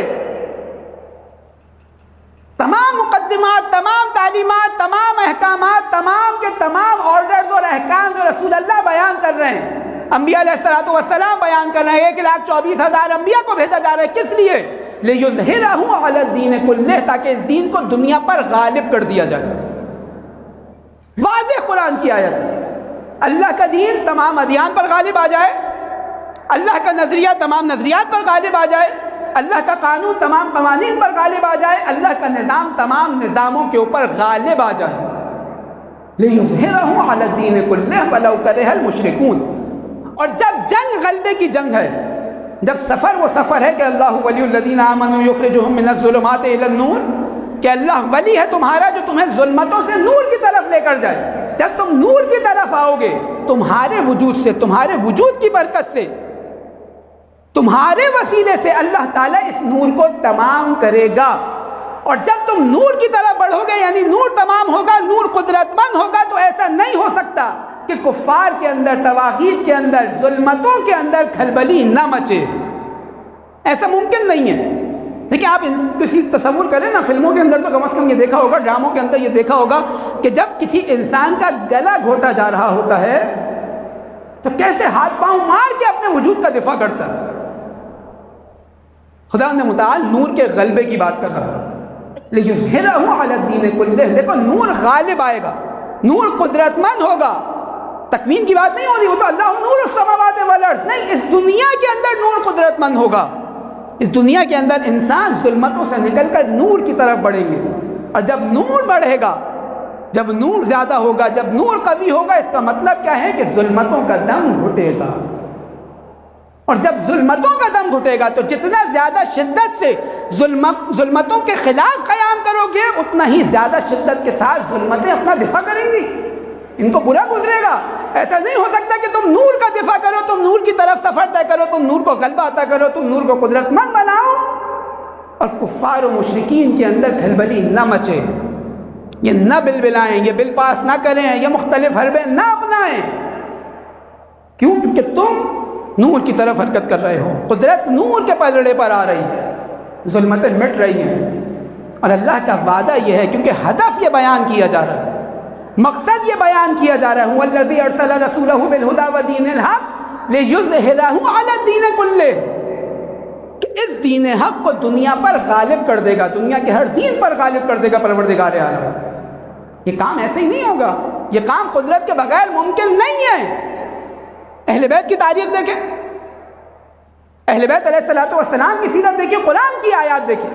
تمام مقدمات، تمام تعلیمات، تمام احکامات، تمام کے تمام آرڈرز اور احکام جو رسول اللہ بیان کر رہے ہیں، انبیاء علیہ الصلوۃ والسلام بیان کر رہے ہیں، ایک لاکھ چوبیس ہزار انبیاء کو بھیجا جا رہا ہے، کس لیے؟ لِيُظْهِرَهُ عَلَى الدِّينِ كُلِّهِ، تاکہ اس دین کو دنیا پر غالب کر دیا جائے. واضح قرآن کی آیت ہے. اللہ کا دین تمام ادیان پر غالب آ جائے، اللہ کا نظریہ تمام نظریات پر غالب آ جائے، اللہ کا قانون تمام قوانین پر غالب آ جائے، اللہ کا نظام تمام نظاموں کے اوپر غالب آ جائے. لِيُظْهِرَهُ عَلَى الدِّينِ كُلِّهِ وَلَوْ كَرِهَ الْمُشْرِكُونَ. اور جب جنگ غلبے کی جنگ ہے، جب سفر وہ سفر ہے کہ اللہ ولی الذین آمنوا یخرجہم من الظلمات الی النور، کہ اللہ ولی ہے تمہارا جو تمہیں ظلمتوں سے نور کی طرف لے کر جائے. جب تم نور کی طرف آؤ گے، تمہارے وجود سے، تمہارے وجود کی برکت سے، تمہارے وسیلے سے اللہ تعالیٰ اس نور کو تمام کرے گا. اور جب تم نور کی طرف بڑھو گے، یعنی نور تمام ہوگا، نور قدرت مند ہوگا، تو ایسا نہیں ہو سکتا کہ کفار کے اندر، طواغیت کے اندر، ظلمتوں کے اندر کھلبلی نہ مچے. ایسا ممکن نہیں ہے. دیکھیں آپ کسی تصور کریں نا، فلموں کے اندر تو کم از کم یہ دیکھا ہوگا، ڈراموں کے اندر یہ دیکھا ہوگا کہ جب کسی انسان کا گلا گھوٹا جا رہا ہوتا ہے تو کیسے ہاتھ پاؤں مار کے اپنے وجود کا دفاع کرتا ہے. خدا نے متعال نور کے غلبے کی بات کر رہا ہے. لِيُظْهِرَهُ عَلَى الدِّينِ كُلِّهِ. دیکھو نور غالب آئے گا، نور قدرت مند ہوگا. تکوین کی بات نہیں ہو رہی، وہ تو اللہ نور السماوات والارض، نہیں، اس دنیا کے اندر نور قدرت مند ہوگا، اس دنیا کے اندر انسان ظلمتوں سے نکل کر نور کی طرف بڑھیں گے، اور جب نور بڑھے گا، جب نور زیادہ ہوگا، جب نور قوی ہوگا، اس کا مطلب کیا ہے کہ ظلمتوں کا دم گھٹے گا، اور جب ظلمتوں کا دم گھٹے گا تو جتنا زیادہ شدت سے ظلمتوں کے خلاف قیام کرو گے، اتنا ہی زیادہ شدت کے ساتھ ظلمتیں اپنا دفاع کریں گی، ان کو برا گزرے گا۔ ایسا نہیں ہو سکتا کہ تم نور کا دفاع کرو، تم نور کی طرف سفر طے کرو، تم نور کو غلبہ عطا کرو، تم نور کو قدرت مند بناؤ، اور کفار و مشرکین کے اندر کھلبلی نہ مچے، یہ نہ بل بلائیں، یہ بل پاس نہ کریں، یہ مختلف حربیں نہ اپنائیں۔ کیوں؟ کیونکہ تم نور کی طرف حرکت کر رہے ہو، قدرت نور کے پلڑے پر آ رہی ہے، ظلمتیں مٹ رہی ہیں، اور اللہ کا وعدہ یہ ہے، کیونکہ ہدف یہ بیان کیا جا رہا ہے، مقصد یہ بیان کیا جا رہا ہے، هو الذی ارسل رسولہ بالہدی ودین الحق لیظہرہ علی الدین کلہ، کہ اس دین حق کو دنیا پر غالب کر دے گا، دنیا کے ہر دین پر غالب کر دے گا پروردگار عالم۔ یہ کام ایسے ہی نہیں ہوگا، یہ کام قدرت کے بغیر ممکن نہیں ہے۔ اہل بیت کی تاریخ دیکھیں، اہل بیت علیہ الصلوۃ والسلام کی سیرت دیکھیں، قرآن کی آیات دیکھیں،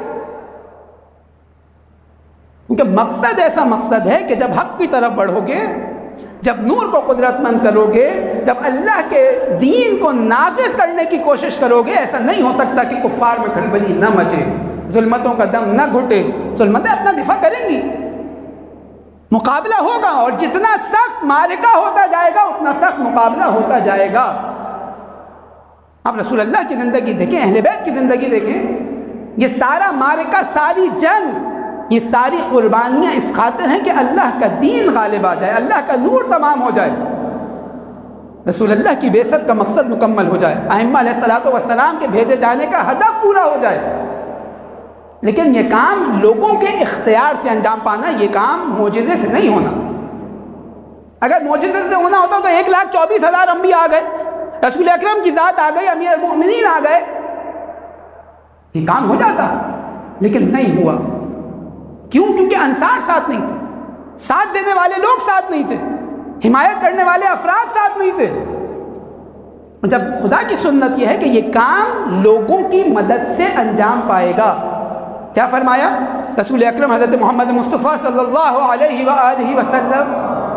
کیونکہ مقصد ایسا مقصد ہے کہ جب حق کی طرف بڑھو گے، جب نور کو قدرت مند کرو گے، جب اللہ کے دین کو نافذ کرنے کی کوشش کرو گے، ایسا نہیں ہو سکتا کہ کفار میں کھلبلی نہ مچے، ظلمتوں کا دم نہ گھٹے، ظلمتیں اپنا دفاع کریں گی، مقابلہ ہوگا، اور جتنا سخت معرکہ ہوتا جائے گا اتنا سخت مقابلہ ہوتا جائے گا۔ آپ رسول اللہ کی زندگی دیکھیں، اہل بیت کی زندگی دیکھیں، یہ سارا معرکہ، ساری جنگ، یہ ساری قربانیاں اس خاطر ہیں کہ اللہ کا دین غالب آ جائے، اللہ کا نور تمام ہو جائے، رسول اللہ کی بعثت کا مقصد مکمل ہو جائے، ائمہ علیہ الصلوۃ والسلام کے بھیجے جانے کا ہدف پورا ہو جائے۔ لیکن یہ کام لوگوں کے اختیار سے انجام پانا، یہ کام معجزے سے نہیں ہونا۔ اگر معجزے سے ہونا ہوتا تو ایک لاکھ چوبیس ہزار انبیاء آ گئے، رسول اکرم کی ذات آ گئی، امیر المؤمنین آ گئے، یہ کام ہو جاتا، لیکن نہیں ہوا۔ کیوں؟ کیونکہ انصار ساتھ نہیں تھے، ساتھ دینے والے لوگ ساتھ نہیں تھے، حمایت کرنے والے افراد ساتھ نہیں تھے۔ جب خدا کی سنت یہ ہے کہ یہ کام لوگوں کی مدد سے انجام پائے گا، کیا فرمایا رسول اکرم حضرت محمد مصطفیٰ صلی اللہ علیہ وآلہ وسلم؟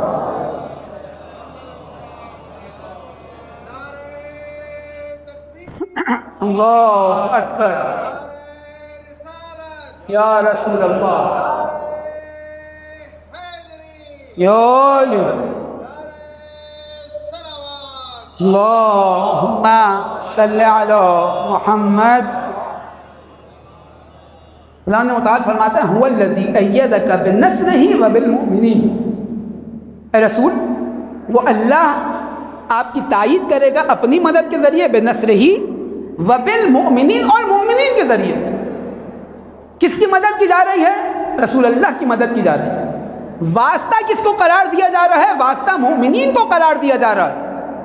اللہ اکبر، یا رسول اللہ، یا علی اللہم صلی علی محمد۔ اللہ نے متعال فرماتا ہے، هو الذی ایدک بنصرہ وبالمؤمنین، اے رسول، وہ اللہ آپ کی تائید کرے گا اپنی مدد کے ذریعے، بنصرہ وبالمؤمنین، اور مومنین کے ذریعے۔ کس کی مدد کی جا رہی ہے؟ رسول اللہ کی مدد کی جا رہی ہے۔ واسطہ کس کو قرار دیا جا رہا ہے؟ واسطہ مومنین کو قرار دیا جا رہا ہے۔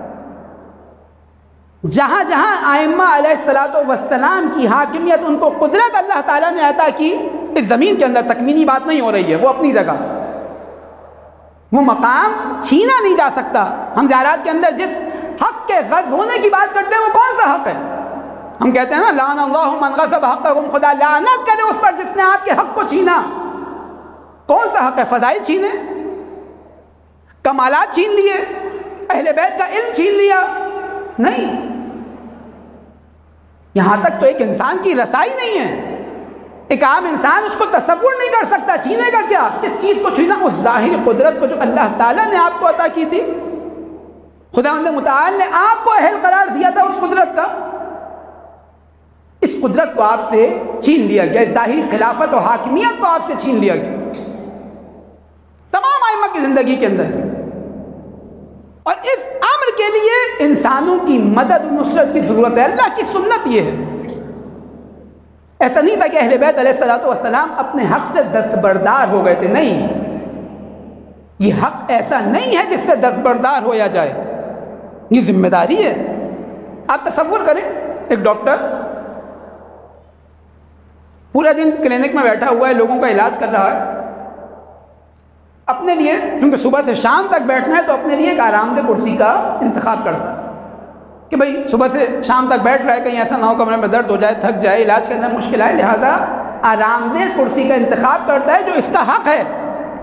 جہاں جہاں ائمہ علیہ الصلوۃ والسلام کی حاکمیت، ان کو قدرت اللہ تعالیٰ نے عطا کی، اس زمین کے اندر تکوینی بات نہیں ہو رہی ہے، وہ اپنی جگہ، وہ مقام چھینا نہیں جا سکتا۔ ہم زیارات کے اندر جس حق کے غصب ہونے کی بات کرتے ہیں، وہ کون سا حق ہے؟ ہم کہتے ہیں نا، لعن اللہ من غصب حقکم، خدا لعنت کرے اس پر جس نے آپ کے حق کو چھینا۔ کون سا حق ہے؟ فضائل چھینے، کمالات چھین لیے، اہل بیت کا علم چھین لیا؟ نہیں، یہاں تک تو ایک انسان کی رسائی نہیں ہے، ایک عام انسان اس کو تصور نہیں کر سکتا، چھینے گا کیا؟ کس چیز کو چھینا؟ اس ظاہر قدرت کو جو اللہ تعالیٰ نے آپ کو عطا کی تھی، خداوند متعال نے آپ کو اہل قرار دیا تھا اس قدرت کا، اس قدرت کو آپ سے چھین لیا گیا، اس ظاہری خلافت و حاکمیت کو آپ سے چھین لیا گیا تمام ائمہ کی زندگی کے اندر۔ اور اس امر کے لیے انسانوں کی مدد و نصرت کی ضرورت ہے۔ اللہ کی سنت یہ ہے، ایسا نہیں تھا کہ اہل بیت علیہ الصلوۃ والسلام اپنے حق سے دستبردار ہو گئے تھے، نہیں، یہ حق ایسا نہیں ہے جس سے دستبردار ہویا جائے، یہ ذمہ داری ہے۔ آپ تصور کریں، ایک ڈاکٹر پورا دن کلینک میں بیٹھا ہوا ہے، لوگوں کا علاج کر رہا ہے، اپنے لیے، کیونکہ صبح سے شام تک بیٹھنا ہے تو اپنے لیے ایک آرام دہ کرسی کا انتخاب کرتا ہے کہ بھائی صبح سے شام تک بیٹھ رہا ہے، کہیں ایسا نہ ہو کمرے میں درد ہو جائے، تھک جائے، علاج کے اندر مشکل آئے، لہٰذا آرام دہ کرسی کا انتخاب کرتا ہے جو اس کا حق ہے۔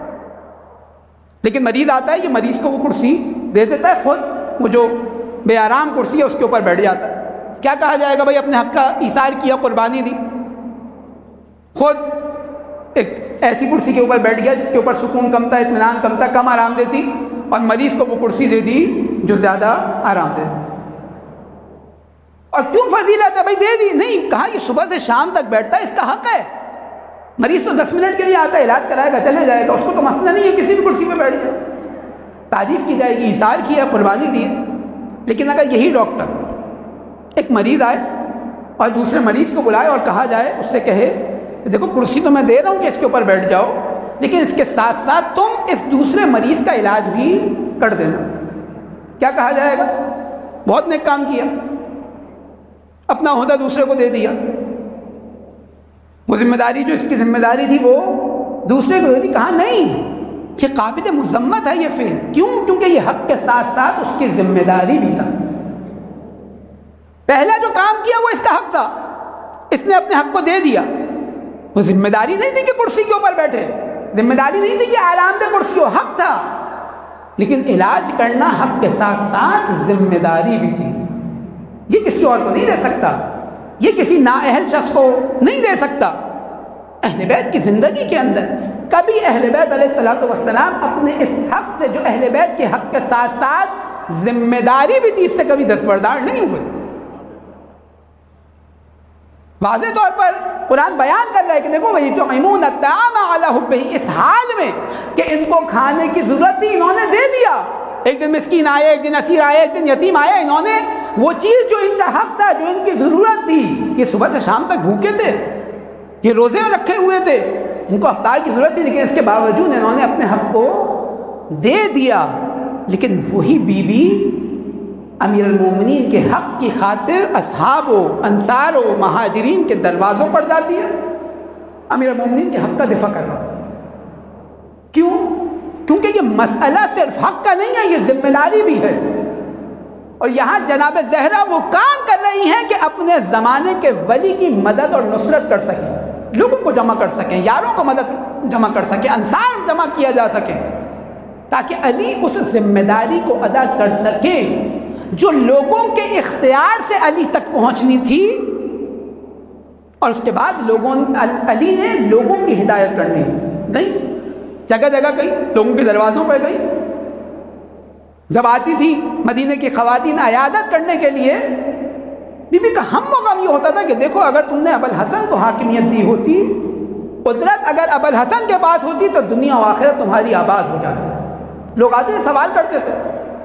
لیکن مریض آتا ہے، یہ مریض کو وہ کرسی دے دیتا ہے، خود وہ جو بے آرام کرسی ہے اس کے اوپر بیٹھ جاتا ہے۔ کیا کہا جائے گا؟ بھائی اپنے حق کا ایثار کیا، قربانی دی، خود ایک ایسی کرسی کے اوپر بیٹھ گیا جس کے اوپر سکون کم تھا، اطمینان کم تھا، کم آرام دہ تھی، اور مریض کو وہ کرسی دے دی جو زیادہ آرام دہ تھی۔ اور کیوں فضیلت ہے؟ بھائی دے دی نہیں، کہا یہ صبح سے شام تک بیٹھتا ہے، اس کا حق ہے۔ مریض تو دس منٹ کے لیے آتا ہے، علاج کرائے گا، چلے جائے گا، اس کو تو مسئلہ نہیں ہے کسی بھی کرسی پہ بیٹھ جائے، تعریف کی جائے گی، ایثار کیا، قربانی دی۔ لیکن اگر یہی ڈاکٹر ایک مریض آئے اور دوسرے مریض کو بلائے اور کہا جائے، اس سے کہے دیکھو کرسی تو میں دے رہا ہوں کہ اس کے اوپر بیٹھ جاؤ، لیکن اس کے ساتھ ساتھ تم اس دوسرے مریض کا علاج بھی کر دینا، کیا کہا جائے گا؟ بہت نیک کام کیا، اپنا عہدہ دوسرے کو دے دیا، وہ ذمہ داری جو اس کی ذمہ داری تھی وہ دوسرے کو دے دی۔ کہا نہیں، یہ قابل مذمت ہے یہ فعل، کیوں؟ کیونکہ یہ حق کے ساتھ ساتھ اس کی ذمہ داری بھی تھا۔ پہلا جو کام کیا وہ اس کا حق تھا، اس نے اپنے حق کو دے دیا، وہ ذمہ داری نہیں تھی کہ کرسی کے اوپر بیٹھے، ذمہ داری نہیں تھی کہ آرام دہ کرسی ہو، حق تھا، لیکن علاج کرنا حق کے ساتھ ساتھ ذمہ داری بھی تھی۔ یہ کسی اور کو نہیں دے سکتا، یہ کسی نااہل شخص کو نہیں دے سکتا۔ اہل بیت کی زندگی کے اندر کبھی اہل بیت علیہ الصلوۃ والسلام اپنے اس حق سے جو اہل بیت کے حق کے ساتھ ساتھ ذمہ داری بھی تھی، اس سے کبھی دستبردار نہیں ہوئے۔ واضح طور پر قرآن بیان کر رہا ہے کہ دیکھو وَيُطْعِمُونَ الطَّعَامَ عَلَىٰ حُبِّهِ، اس حال میں کہ ان کو کھانے کی ضرورت تھی انہوں نے دے دیا۔ ایک دن مسکین آئے، ایک دن اسیر آئے، ایک دن یتیم آئے، انہوں نے وہ چیز جو ان کا حق تھا، جو ان کی ضرورت تھی، یہ صبح سے شام تک بھوکے تھے، یہ روزے رکھے ہوئے تھے، ان کو افطار کی ضرورت تھی، لیکن اس کے باوجود انہوں نے اپنے حق کو دے دیا۔ لیکن وہی بی بی امیر المومنین کے حق کی خاطر اصحاب و انصار و مہاجرین کے دروازوں پر جاتی ہے، امیر المومنین کے حق کا دفاع کرواتی ہے۔ کیوں؟ کیونکہ یہ مسئلہ صرف حق کا نہیں ہے، یہ ذمہ داری بھی ہے۔ اور یہاں جناب زہرا وہ کام کر رہی ہیں کہ اپنے زمانے کے ولی کی مدد اور نصرت کر سکیں، لوگوں کو جمع کر سکیں، یاروں کو مدد جمع کر سکیں، انصار جمع کیا جا سکے، تاکہ علی اس ذمہ داری کو ادا کر سکے جو لوگوں کے اختیار سے علی تک پہنچنی تھی، اور اس کے بعد لوگوں علی نے لوگوں کی ہدایت کرنی تھی۔ گئی جگہ جگہ گئی، لوگوں کے دروازوں پہ گئی، جب آتی تھی مدینے کی خواتین عیادت کرنے کے لیے، بی بی کا ہم و غم یہ ہوتا تھا کہ دیکھو اگر تم نے ابوالحسن کو حاکمیت دی ہوتی، قدرت اگر ابوالحسن کے پاس ہوتی تو دنیا و آخرت تمہاری آباد ہو جاتی۔ لوگ آتے سوال کرتے تھے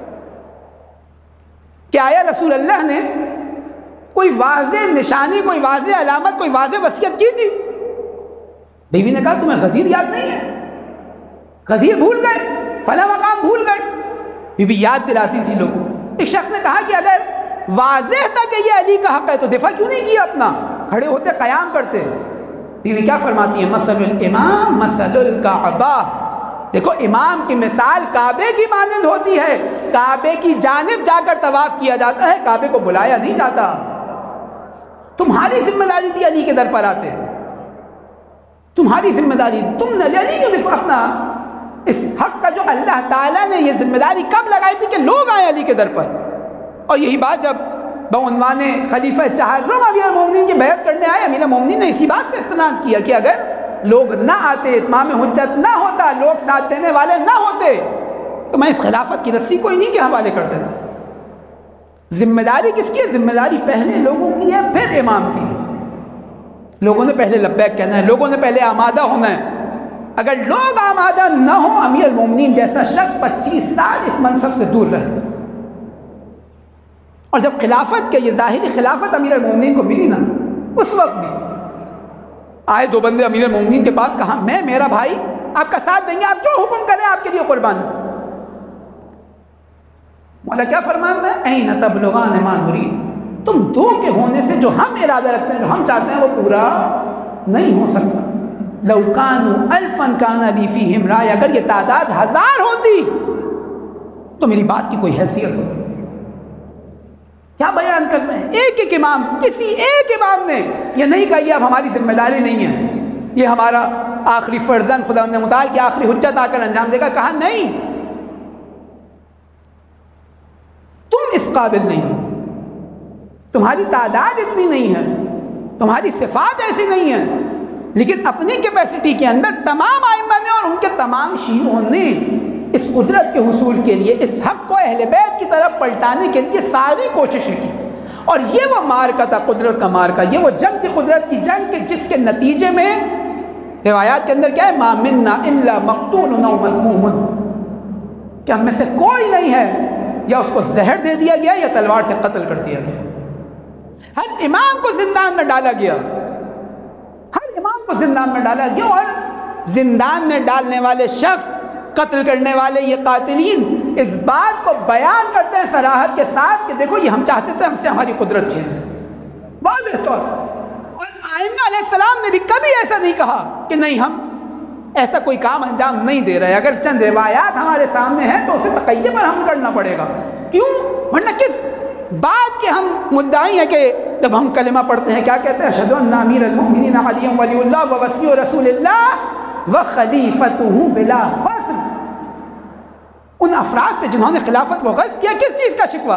کہ آیا رسول اللہ نے کوئی واضح نشانی، کوئی واضح علامت، کوئی واضح وصیت کی تھی؟ بیوی نے کہا تمہیں غدیر یاد نہیں ہے؟ غدیر بھول گئے، فلاں مقام بھول گئے؟ بی بی یاد دلاتی تھی لوگوں۔ ایک شخص نے کہا کہ اگر واضح تھا کہ یہ علی کا حق ہے تو دفاع کیوں نہیں کیا اپنا؟ کھڑے ہوتے، قیام کرتے۔ بیوی کیا فرماتی ہے؟ مثل الامام مثل الکعبہ، دیکھو امام کی مثال کعبے کی مانند ہوتی ہے، کعبے کی جانب جا کر طواف کیا جاتا ہے، کعبے کو بلایا نہیں جاتا۔ تمہاری ذمہ داری تھی علی کے در پر آتے، تمہاری ذمہ داری تھی، تم نے علی کیوں دفاع اپنا اس حق کا جو اللہ تعالیٰ نے یہ ذمہ داری کب لگائی تھی کہ لوگ آئے علی کے در پر؟ اور یہی بات جب بعنوان خلیفہ چہارم امیر المومنین کی بیعت کرنے آئے، امیر المومنین نے اسی بات سے استناد کیا کہ اگر لوگ نہ آتے، اتمام حجت نہ ہوتا، لوگ ساتھ دینے والے نہ ہوتے، تو میں اس خلافت کی رسی کو انہی کے حوالے کر دیتا۔ ذمہ داری کس کی ہے؟ ذمہ داری پہلے لوگوں کی ہے، پھر امام کی ہے۔ لوگوں نے پہلے لبیک کہنا ہے، لوگوں نے پہلے آمادہ ہونا ہے۔ اگر لوگ آمادہ نہ ہوں، امیر المومنین جیسا شخص پچیس سال اس منصب سے دور رہے۔ اور جب خلافت کے یہ ظاہری خلافت امیر المومنین کو ملی نا، اس وقت بھی آئے دو بندے امیر المومنین کے پاس، کہا میں میرا بھائی آپ کا ساتھ دیں گے، آپ جو حکم کریں آپ کے لیے قربانی۔ مولا کیا فرماتا ہے؟ این تبلغان ما نرید، تم دو کے ہونے سے جو ہم ارادہ رکھتے ہیں، جو ہم چاہتے ہیں وہ پورا نہیں ہو سکتا۔ لو کانوا الفا کان لی فیہم رائے، اگر یہ تعداد ہزار ہوتی تو میری بات کی کوئی حیثیت ہوتی۔ کیا بیان کر رہے ہیں؟ ایک ایک امام، کسی ایک امام نے یہ نہیں کہا یہ اب ہماری ذمہ داری نہیں ہے، یہ ہمارا آخری فرزند خداوند متعال کی آخری حجت آ کر انجام دے گا، کہا نہیں، تم اس قابل نہیں ہو، تمہاری تعداد اتنی نہیں ہے، تمہاری صفات ایسی نہیں ہے، لیکن اپنی کیپیسٹی کے اندر تمام ائمہ نے اور ان کے تمام شیعوں نے اس قدرت کے حصول کے لیے، اس حق کو اہل بیت کی طرف پلٹانے کے لیے ساری کوششیں کی، اور یہ وہ مارکا تھا، قدرت کا مارکا، یہ وہ جنگ تھی، قدرت کی جنگ کے جس کے نتیجے میں روایات کے اندر کیا ہے، ما منا الا مقتول او مسموم، کہ ہم میں سے کوئی نہیں ہے یا اس کو زہر دے دیا گیا یا تلوار سے قتل کر دیا گیا۔ ہر امام کو زندان میں ڈالا گیا، ہر امام کو زندان میں ڈالا گیا، اور زندان میں ڈالنے والے شخص، قتل کرنے والے یہ قاتلین اس بات کو بیان کرتے ہیں صراحت کے ساتھ کہ دیکھو یہ ہم چاہتے تھے، ہم سے ہماری قدرت چھین ہے، واضح طور پر۔ اور ائمہ علیہ السلام نے بھی کبھی ایسا نہیں کہا کہ نہیں ہم ایسا کوئی کام انجام نہیں دے رہے، اگر چند روایات ہمارے سامنے ہیں تو اسے تقیہ پر حمل کرنا پڑے گا، کیوں؟ ورنہ کس بات کے ہم مدعی ہیں کہ جب ہم کلمہ پڑھتے ہیں کیا کہتے ہیں، اشہدو ان امیر المؤمنین علی ولی اللہ و وصی رسول اللہ و خلیفتہ بلا فصل، ان افراد سے جنہوں نے خلافت کو غصب کیا، کس چیز کا شکوہ؟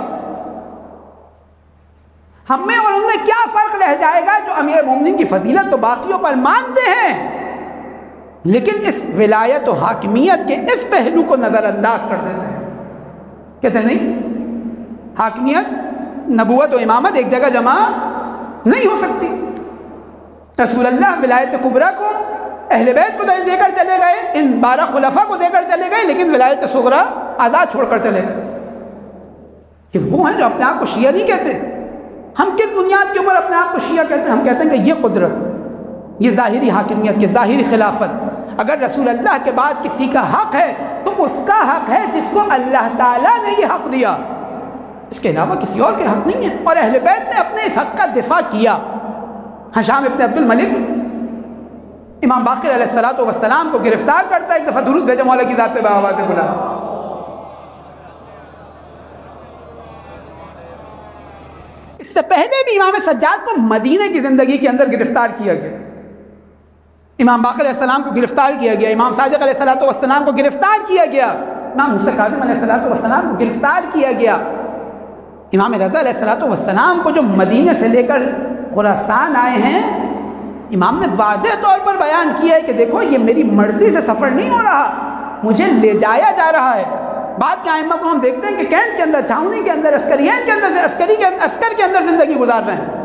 ہم میں اور ان میں کیا فرق رہ جائے گا جو امیر المومنین کی فضیلت تو باقیوں پر مانتے ہیں، لیکن اس ولایت و حاکمیت کے اس پہلو کو نظر انداز کر دیتے ہیں، کہتے ہیں نہیں، حاکمیت، نبوت و امامت ایک جگہ جمع نہیں ہو سکتی۔ رسول اللہ ولایت کبریٰ کو اہل بیت کو دے کر چلے گئے، ان بارہ خلفاء کو دے کر چلے گئے، لیکن ولایت صغریٰ آزاد چھوڑ کر چلے گئے۔ کہ وہ ہیں جو اپنے آپ کو شیعہ نہیں کہتے۔ ہم کس بنیاد کے اوپر اپنے آپ کو شیعہ کہتے ہیں؟ ہم کہتے ہیں کہ یہ قدرت، یہ ظاہری حاکمیت، یہ ظاہری خلافت، اگر رسول اللہ کے بعد کسی کا حق ہے تو اس کا حق ہے جس کو اللہ تعالیٰ نے یہ حق دیا، اس کے علاوہ کسی اور کے حق نہیں ہے۔ اور اہل بیت نے اپنے اس حق کا دفاع کیا۔ ہشام ابن عبد الملک امام باقر علیہ الصلوۃ والسلام کو گرفتار کرتا ہے، ایک دفعہ درود بھیجا مولا کی ذات پہ بآواز بلا۔ اس سے پہلے بھی امام سجاد کو مدینے کی زندگی کے اندر گرفتار کیا گیا، امام باقر علیہ السلام کو گرفتار کیا گیا، امام صادق علیہ الصلوۃ والسلام کو گرفتار کیا گیا، امام موسیٰ کاظم علیہ الصلوۃ والسلام کو گرفتار کیا گیا، امام رضا علیہ الصلوۃ والسلام کو جو مدینے سے لے کر خراسان آئے ہیں، امام نے واضح طور پر بیان کیا ہے کہ دیکھو یہ میری مرضی سے سفر نہیں ہو رہا، مجھے لے جایا جا رہا ہے۔ بعد کے ائمہ کو ہم دیکھتے ہیں کہ کینٹ کے اندر، چھاؤنی کے اندر، عسکریین کے اندر، عسکری کے عسکر کے اندر زندگی گزار رہے ہیں،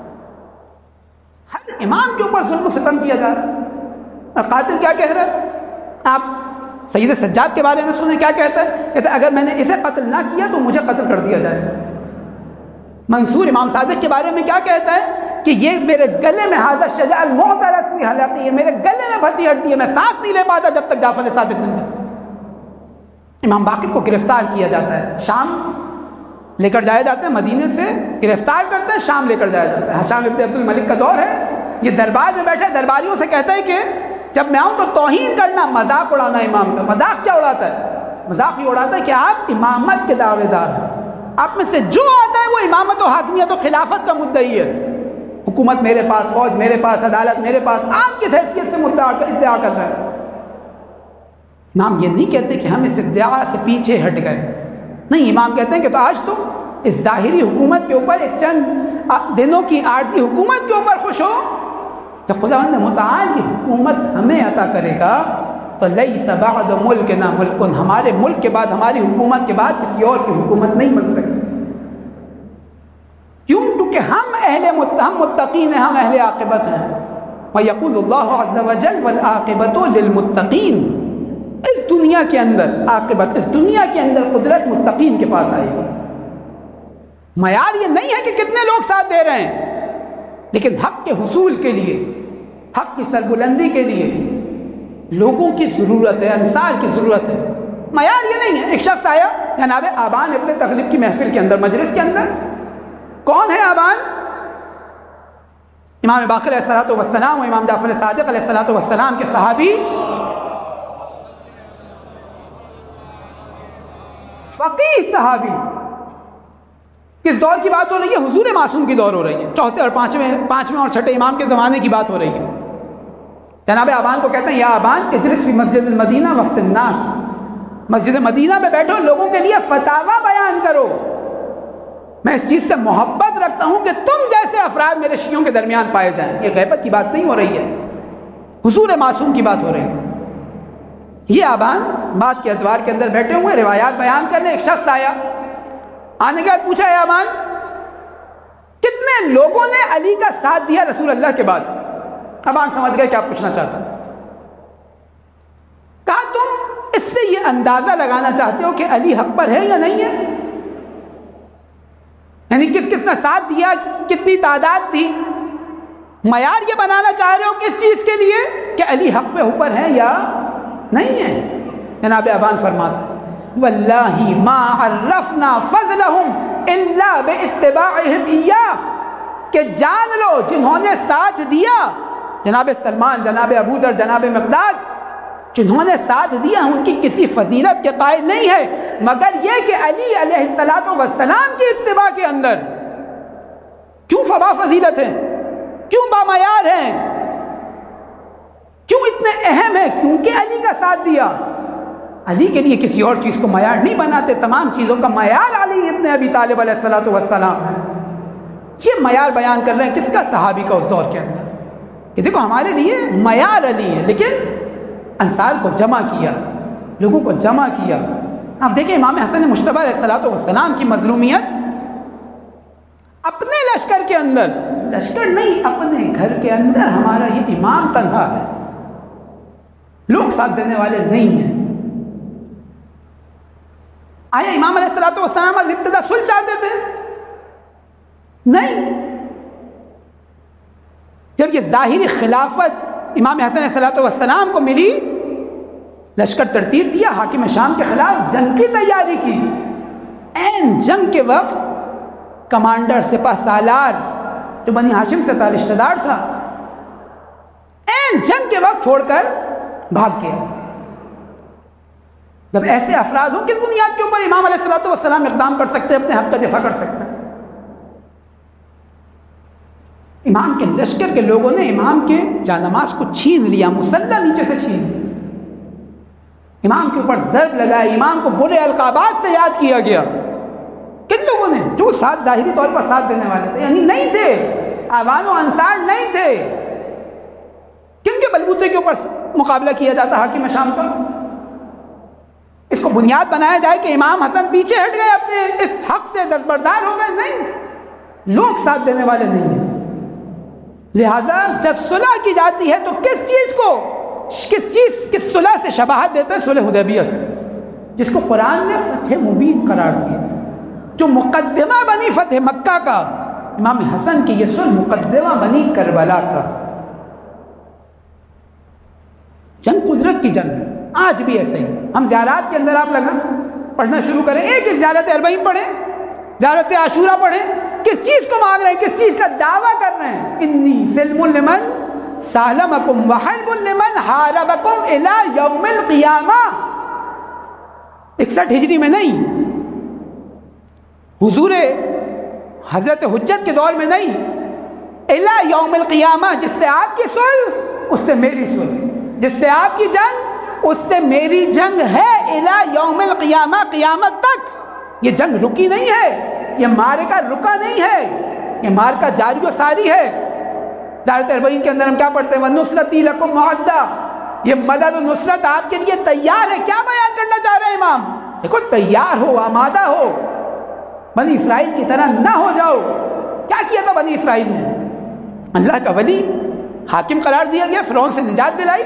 ہر امام کے اوپر ظلم و ستم کیا جا رہا ہے۔ اور قاتل کیا کہہ رہا ہے؟ آپ سید سجاد کے بارے میں سنیں کیا کہتا ہے، کہتا ہے اگر میں نے اسے قتل نہ کیا تو مجھے قتل کر دیا جائے۔ منصور امام صادق کے بارے میں کیا کہتا ہے کہ یہ میرے گلے میں حاضر شجاع المعترض فی حلقی، یہ میرے گلے میں پھنسی ہڈی ہے، میں سانس نہیں لے پاتا جب تک جعفر صادق زندہ۔ امام باقر کو گرفتار کیا جاتا ہے، شام لے کر جایا جاتا ہے، مدینے سے گرفتار کرتا ہے، شام لے کر جایا جاتا ہے۔ ہشام ابن عبد الملک کا دور ہے، یہ دربار میں بیٹھا ہے، درباریوں سے کہتا ہے کہ جب میں آؤں تو توہین کرنا، مذاق اڑانا امام کا۔ مذاق کیا اڑاتا ہے؟ مذاق یہ اڑاتا ہے کہ آپ امامت کے دعوے دار ہیں، آپ میں سے جو آتا ہے وہ امامت و حاکمیت و خلافت کا مدعی ہے، حکومت میرے پاس، فوج میرے پاس، عدالت میرے پاس، آپ کس حیثیت سے مدعا ادعا کر رہے ہیں؟ امام یہ نہیں کہتے کہ ہم اس ادعا سے پیچھے ہٹ گئے، نہیں، امام کہتے ہیں کہ تو آج تم اس ظاہری حکومت کے اوپر، ایک چند دنوں کی عارضی حکومت کے اوپر خوش ہو، جب خداوند متعال کی حکومت ہمیں عطا کرے گا تو لیس بعد ملکنا ملک، ہمارے ملک کے بعد، ہماری حکومت کے بعد کسی اور کی حکومت نہیں بن سکے۔ کیوں؟ کیونکہ ہم اہل ہم متقین ہیں، ہم اہل عاقبت ہیں۔ وَيَقُولُ اللَّهُ عَزَّ وَجَلَّ وَالْعَاقِبَةُ لِلْمُتَّقِينَ، اس دنیا کے اندر عاقبت، اس دنیا کے اندر قدرت متقین کے پاس آئے گی۔ معیار یہ نہیں ہے کہ کتنے لوگ ساتھ دے رہے ہیں، لیکن حق کے حصول کے لیے، حق کی سربلندی کے لیے لوگوں کی ضرورت ہے، انصار کی ضرورت ہے۔ معیار یہ نہیں ہے۔ ایک شخص آیا جناب آبان ابن تغلب کی محفل کے اندر، مجلس کے اندر، کون ہے آبان؟ امام باقر علیہ الصلوۃ والسلام و امام جعفر صادق علیہ الصلوۃ والسلام کے صحابی، فقیہ صحابی. کس دور کی بات ہو رہی ہے؟ حضور معصوم کی دور ہو رہی ہے. چوتھے اور پانچویں پانچویں اور چھٹے امام کے زمانے کی بات ہو رہی ہے. جناب ابان کو کہتے ہیں یا ابان اجلس فی مسجد المدینہ وفد الناس، مسجد مدینہ میں بیٹھو، لوگوں کے لیے فتاوی بیان کرو. میں اس چیز سے محبت رکھتا ہوں کہ تم جیسے افراد میرے شیعوں کے درمیان پائے جائیں. یہ غیبت کی بات نہیں ہو رہی ہے، حضور معصوم کی بات ہو رہی ہے. یہ ابان بات کے ادوار کے اندر بیٹھے ہوئے روایات بیان کرنے. ایک شخص آیا، آنے کے بعد پوچھا، اے ابان کتنے لوگوں نے علی کا ساتھ دیا رسول اللہ کے بعد؟ ابان سمجھ گئے کیا پوچھنا چاہتا. کہا تم اس سے یہ اندازہ لگانا چاہتے ہو کہ علی حق پر ہے یا نہیں ہے؟ یعنی کس کس نے ساتھ دیا، کتنی تعداد تھی؟ معیار یہ بنانا چاہ رہے ہو کس چیز کے لیے کہ علی حق پہ اوپر ہے یا نہیں ہے؟ جناب ابان فرماتے واللہ ما عرفنا فضلهم الا باتباعهم ایاه، کہ جان لو جنہوں نے ساتھ دیا، جناب سلمان، جناب ابو ذر، جناب مقداد، جنہوں نے ساتھ دیا ان کی کسی فضیلت کے قائل نہیں ہے مگر یہ کہ علی علیہ الصلوۃ والسلام کی اتباع کے اندر کیوں فبا فضیلت ہیں، کیوں بامعیار ہیں، کیوں اتنے اہم ہیں؟ کیونکہ علی کا ساتھ دیا. علی کے لیے کسی اور چیز کو معیار نہیں بناتے، تمام چیزوں کا معیار علی ابن ابی طالب علیہ الصلوۃ والسلام. یہ معیار بیان کر رہے ہیں کس کا؟ صحابی کا اس دور کے اندر. کہ دیکھو ہمارے لیے معیار علی ہے، لیکن انصار کو جمع کیا، لوگوں کو جمع کیا. آپ دیکھیں امام حسن مجتبیٰ علیہ الصلوۃ والسلام کی مظلومیت اپنے لشکر کے اندر، لشکر نہیں اپنے گھر کے اندر ہمارا یہ امام تنہا ہے، لوگ ساتھ دینے والے نہیں ہیں. آیا امام علیہ الصلوۃ والسلام از ابتدا صلح چاہتے تھے؟ نہیں. جب یہ ظاہری خلافت امام حسن علیہ الصلوۃ والسلام کو ملی، لشکر ترتیب دیا، حاکم شام کے خلاف جنگ کی تیاری کی. این جنگ کے وقت کمانڈر سپہ سالار جو بنی ہاشم سے تھا، رشتہ دار تھا، این جنگ کے وقت چھوڑ کر بھاگ گیا. جب ایسے افراد ہوں کس بنیاد کے اوپر امام علیہ الصلوۃ والسلام اقدام کر سکتے ہیں، اپنے حق کا دفاع کر سکتے ہیں؟ امام کے لشکر کے لوگوں نے امام کے جانماز کو چھین لیا، مسلح نیچے سے چھین لیا، امام کے اوپر ضرب لگائے، امام کو برے القابات سے یاد کیا گیا. کن لوگوں نے؟ جو ساتھ ظاہری طور پر ساتھ دینے والے تھے، یعنی نہیں تھے، اعوان و انصار نہیں تھے. کن کے بلبوتے کے اوپر مقابلہ کیا جاتا حاکم شام کا؟ اس کو بنیاد بنایا جائے کہ امام حسن پیچھے ہٹ گئے، اپنے اس حق سے دستبردار ہو گئے؟ نہیں، لوگ ساتھ دینے والے نہیں ہیں. لہذا جب صلح کی جاتی ہے تو کس چیز کو، کس چیز کس صلح سے شباہت دیتے ہیں؟ صلح حدیبیہ سے، جس کو قرآن نے فتح مبین قرار دیا، جو مقدمہ بنی فتح مکہ کا. امام حسن کی یہ صلح مقدمہ بنی کربلا کا. جنگ قدرت کی جنگ ہے، آج بھی ایسے ہی. ہم زیارات کے اندر آپ لگا پڑھنا شروع کریں، ایک ایک زیارت اربعین پڑھیں، زیارت عاشورہ پڑھیں، کس چیز کو مانگ رہے ہیں، کس چیز کا دعویٰ کر رہے ہیں؟ انی سلم لمن سالمکم وحلب لمن حاربکم الی یوم القیامہ. اکسٹھ ہجری میں نہیں، حضور حضرت حجت کے دور میں نہیں، الی یوم القیامہ. جس سے آپ کی صلح اس سے میری صلح، جس سے آپ کی جنگ اس سے میری جنگ ہے، الی یوم القیامہ، قیامت تک. یہ جنگ رکی نہیں ہے، یہ معرکہ رکا نہیں ہے، یہ معرکہ جاری و ساری ہے. زیارت اربعین کے اندر ہم کیا پڑھتے ہیں؟ وَنُصْرَتِي لَكُمْ مُعَدَّةٌ، یہ مدد و نصرت آپ کے لیے تیار ہے. کیا بیان کرنا چاہ رہے ہیں امام؟ دیکھو تیار ہو، آمادہ ہو، بنی اسرائیل کی طرح نہ ہو جاؤ. کیا کیا تھا بنی اسرائیل نے؟ اللہ کا ولی حاکم قرار دیا گیا، فرعون سے نجات دلائی،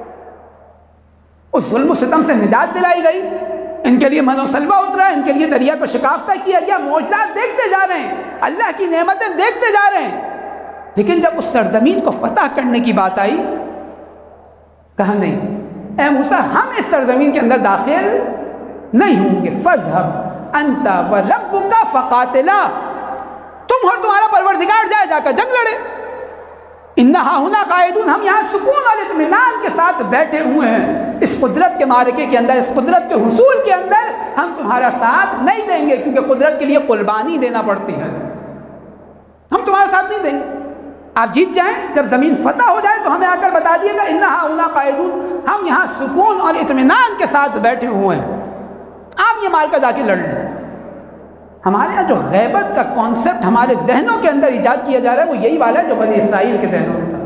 اس ظلم و ستم سے نجات دلائی گئی، ان کے لیے من و سلوہ اترا، ان کے لیے دریا کو شکافتہ کیا گیا، معجزات دیکھتے جا رہے ہیں، اللہ کی نعمتیں دیکھتے جا رہے ہیں. لیکن جب اس سرزمین کو فتح کرنے کی بات آئی، کہا نہیں اے موسیٰ ہم اس سرزمین کے اندر داخل نہیں ہوں گے. فَاذْهَبْ أَنْتَ وَرَبُّكَ فَقَاتِلَا، تم اور تمہارا پروردگار جائے جا کر جنگ لڑے. انہا ہنا قاعدون، ہم یہاں سکون اور اطمینان کے ساتھ بیٹھے ہوئے ہیں اس قدرت کے معرکے کے اندر، اس قدرت کے حصول کے اندر ہم تمہارا ساتھ نہیں دیں گے، کیونکہ قدرت کے لیے قربانی دینا پڑتی ہے، ہم تمہارا ساتھ نہیں دیں گے۔ آپ جیت جائیں، جب زمین فتح ہو جائے تو ہمیں آ کر بتا دیے گا انہا ہنا قاعدون، ہم یہاں سکون اور اطمینان کے ساتھ بیٹھے ہوئے ہیں، آپ یہ معرکہ جا کے لڑ لیں۔ ہمارے یہاں جو غیبت کا کانسیپٹ ہمارے ذہنوں کے اندر ایجاد کیا جا رہا ہے وہ یہی والا ہے جو بنی اسرائیل کے ذہنوں میں تھا۔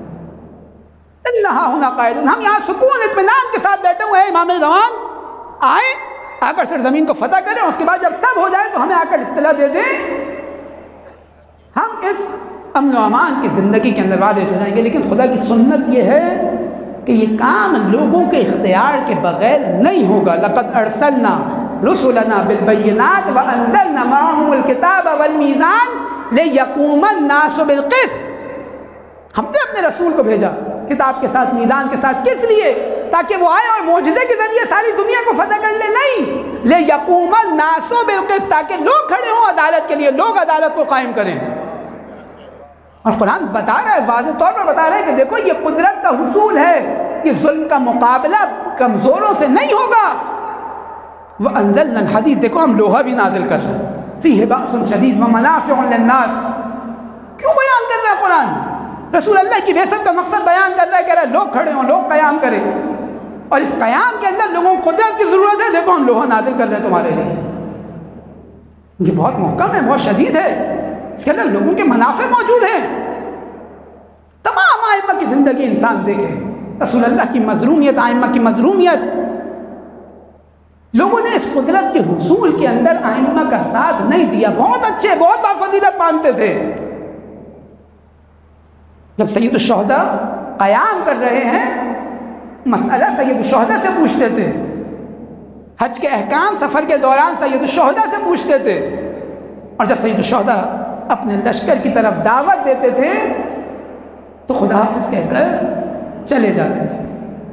انہا ہنا قاعدون، ہم یہاں سکون اطمینان کے ساتھ بیٹھے ہوئے ہیں، امام زمان آئیں آ کر صرف زمین کو فتح کریں، اس کے بعد جب سب ہو جائے تو ہمیں آ کر اطلاع دے دیں، ہم اس امن و امان کی زندگی کے اندر وارد ہو جائیں گے۔ لیکن خدا کی سنت یہ ہے کہ یہ کام لوگوں کے اختیار کے بغیر نہیں ہوگا۔ لقد ارسلنا رسلنا بالبینات وانزلنا معهم الکتاب والمیزان لیقوم الناس بالقسط، ہم نے اپنے رسول کو بھیجا کتاب کے ساتھ، میزان کے ساتھ، کس لیے؟ تاکہ وہ آئے اور معجزے کے ذریعے ساری دنیا کو فتح کر لے، نہیں، لیقوم الناس بالقسط، تاکہ لوگ کھڑے ہوں عدالت کے لیے، لوگ عدالت کو قائم کریں۔ اور قرآن بتا رہا ہے، واضح طور پر بتا رہا ہے کہ دیکھو یہ قدرت کا حصول ہے، یہ ظلم کا مقابلہ کمزوروں سے نہیں ہوگا۔ وَأَنزَلْنَا الْحَدِيدَ، دیکھو ہم لوہا بھی نازل کر رہے ہیں، فِيهِ بَأْسٌ شَدِيدٌ وَمَنَافِعٌ لِلنَّاسِ، کیوں بیان کر رہا ہے قرآن؟ رسول اللہ کی بعثت کا مقصد بیان کر رہا ہے، کہہ رہا ہے لوگ کھڑے ہوں، لوگ قیام کریں، اور اس قیام کے اندر لوگوں کو قدرت کی ضرورت ہے، دیکھو ہم لوہا نازل کر رہے ہیں تمہارے لیے۔ یہ بہت محکم ہے، بہت شدید ہے، اس کے اندر لوگوں کے منافع موجود ہیں۔ تمام ائمہ کی زندگی انسان دیکھے، رسول اللہ کی مظلومیت، ائمہ کی مظلومیت، لوگوں نے اس قدرت کے حصول کے اندر ائمہ کا ساتھ نہیں دیا۔ بہت اچھے، بہت بافضیلت مانتے تھے۔ جب سید الشہداء قیام کر رہے ہیں، مسئلہ سید الشہداء سے پوچھتے تھے، حج کے احکام سفر کے دوران سید الشہداء سے پوچھتے تھے، اور جب سید الشہداء اپنے لشکر کی طرف دعوت دیتے تھے تو خدا حافظ کہہ کر چلے جاتے تھے۔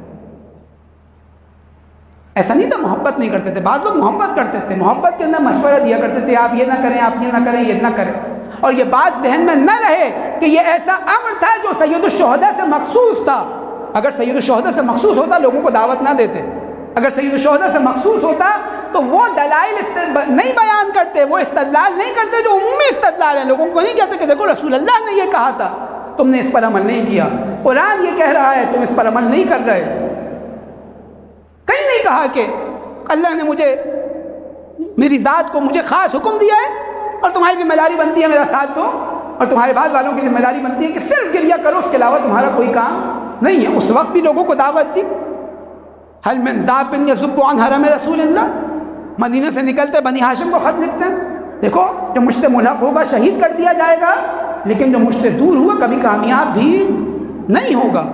ایسا نہیں تھا محبت نہیں کرتے تھے، بعض لوگ محبت کرتے تھے، محبت کے اندر مشورہ دیا کرتے تھے، آپ یہ نہ کریں، آپ یہ نہ کریں، یہ نہ کریں، اور یہ بات ذہن میں نہ رہے کہ یہ ایسا امر تھا جو سید الشہداء سے مخصوص تھا۔ اگر سید الشہداء سے مخصوص ہوتا لوگوں کو دعوت نہ دیتے، اگر سید الشہداء سے مخصوص ہوتا تو وہ دلائل نہیں بیان کرتے، وہ استدلال نہیں کرتے جو عمومی استدلال ہیں، لوگوں کو نہیں کہتے کہ دیکھو رسول اللہ نے یہ کہا تھا، تم نے اس پر عمل نہیں کیا، قرآن یہ کہہ رہا ہے تم اس پر عمل نہیں کر رہے۔ کہیں نہیں کہا کہ اللہ نے مجھے، میری ذات کو مجھے خاص حکم دیا ہے اور تمہاری ذمہ داری بنتی ہے میرا ساتھ دو، اور تمہارے بعد والوں کی ذمہ داری بنتی ہے کہ صرف گریہ کرو، اس کے علاوہ تمہارا کوئی کام نہیں ہے۔ اس وقت بھی لوگوں کو دعوت دی، حل من ذاب یذب عن حرم رسول اللہ، مدینہ سے نکلتے بنی ہاشم کو خط لکھتے ہیں، دیکھو جو مجھ سے ملحق ہوگا شہید کر دیا جائے گا، لیکن جو مجھ سے دور ہوا کبھی کامیاب بھی نہیں ہوگا۔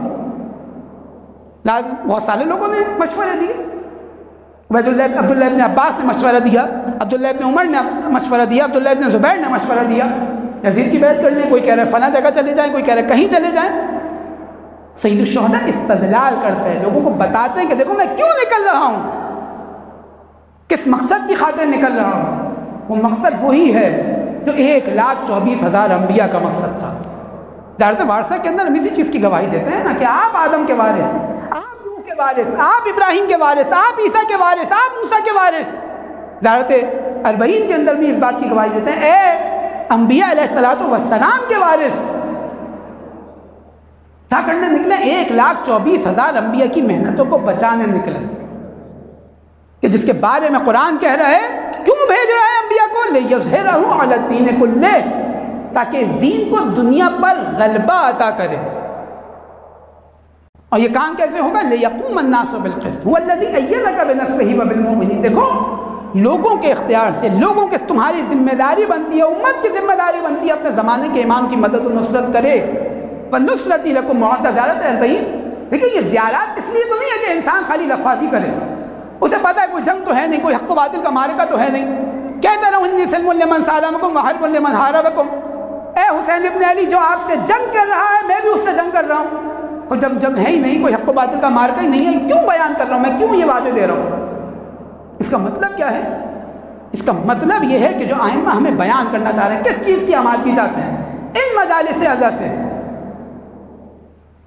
بہت سارے لوگوں نے مشورے دیے، عبداللہ عبداللہ ابن عباس نے مشورہ دیا، عبداللہ ابن عمر نے مشورہ دیا، عبداللہ ابن زبیر نے مشورہ دیا، یزید کی بیعت کر لیں، کوئی کہہ رہا ہے فلاں جگہ چلے جائیں، کوئی کہہ رہا ہے کہیں چلے جائیں۔ سید الشہداء استدلال کرتے ہیں، لوگوں کو بتاتے ہیں کہ دیکھو میں کیوں نکل رہا ہوں، کس مقصد کی خاطر نکل رہا ہوں۔ وہ مقصد وہی ہے جو ایک لاکھ چوبیس ہزار انبیاء کا مقصد تھا۔ ظاہر وارثہ کے اندر ہم اسی چیز کی گواہی دیتے ہیں نا کہ آپ آدم کے وارث، آپ نوح کے وارث، آپ ابراہیم کے وارث، آپ عیسیٰ کے وارث، آپ موسیٰ کے وارث۔ ظاہرت اربعین کے اندر بھی اس بات کی گواہی دیتے ہیں، اے انبیاء علیہ الصلوۃ والسلام کے وارث، کیا کرنے نکلے؟ ایک لاکھ چوبیس ہزار انبیاء کی محنتوں کو بچانے نکلے، کہ جس کے بارے میں قرآن کہہ رہا ہے کیوں بھیج رہا ہے انبیاء کو؟ لِیُظْہِرَهُ عَلَى الدِّینِ کُلِّهِ، تاکہ اس دین کو دنیا پر غلبہ عطا کرے۔ اور یہ کام کیسے ہوگا؟ لِيَقُومَ النَّاسُ بِالْقِسْطِ هُوَ الَّذِي أَيَّدَكَ بِنَصْرِهِ وَبِالْمُؤْمِنِينَ۔ دیکھو لوگوں کے اختیار سے، لوگوں کے تمہاری ذمہ داری بنتی ہے، امت کی ذمہ داری بنتی ہے اپنے زمانے کے امام کی مدد و نصرت کرے۔ وَنُصْرَتِي لَكُمْ وَعَدَ زِيَارَتِ اربعین۔ دیکھیں یہ زیارات اس لیے تو نہیں ہے کہ انسان خالی لفاظی کرے، اسے پتہ ہے کوئی جنگ تو ہے نہیں، کوئی حق و باطل کا معرکہ تو ہے نہیں، کہتا رہو انی سلم لمن سالمکم وحرب لمن حاربکم، اے حسین ابن علی جو آپ سے جنگ کر رہا ہے میں بھی اس سے جنگ کر رہا ہوں، اور جب جنگ ہے ہی نہیں، کوئی حق و باطل کا معرکہ ہی نہیں ہے، کیوں بیان کر رہا ہوں میں، کیوں یہ وعدے دے رہا ہوں؟ اس کا مطلب کیا ہے؟ اس کا مطلب یہ ہے کہ جو ائمہ ہمیں بیان کرنا چاہ رہے ہیں کس چیز کی آمادگی چاہتے ہیں؟ ان مجالس اعضاء سے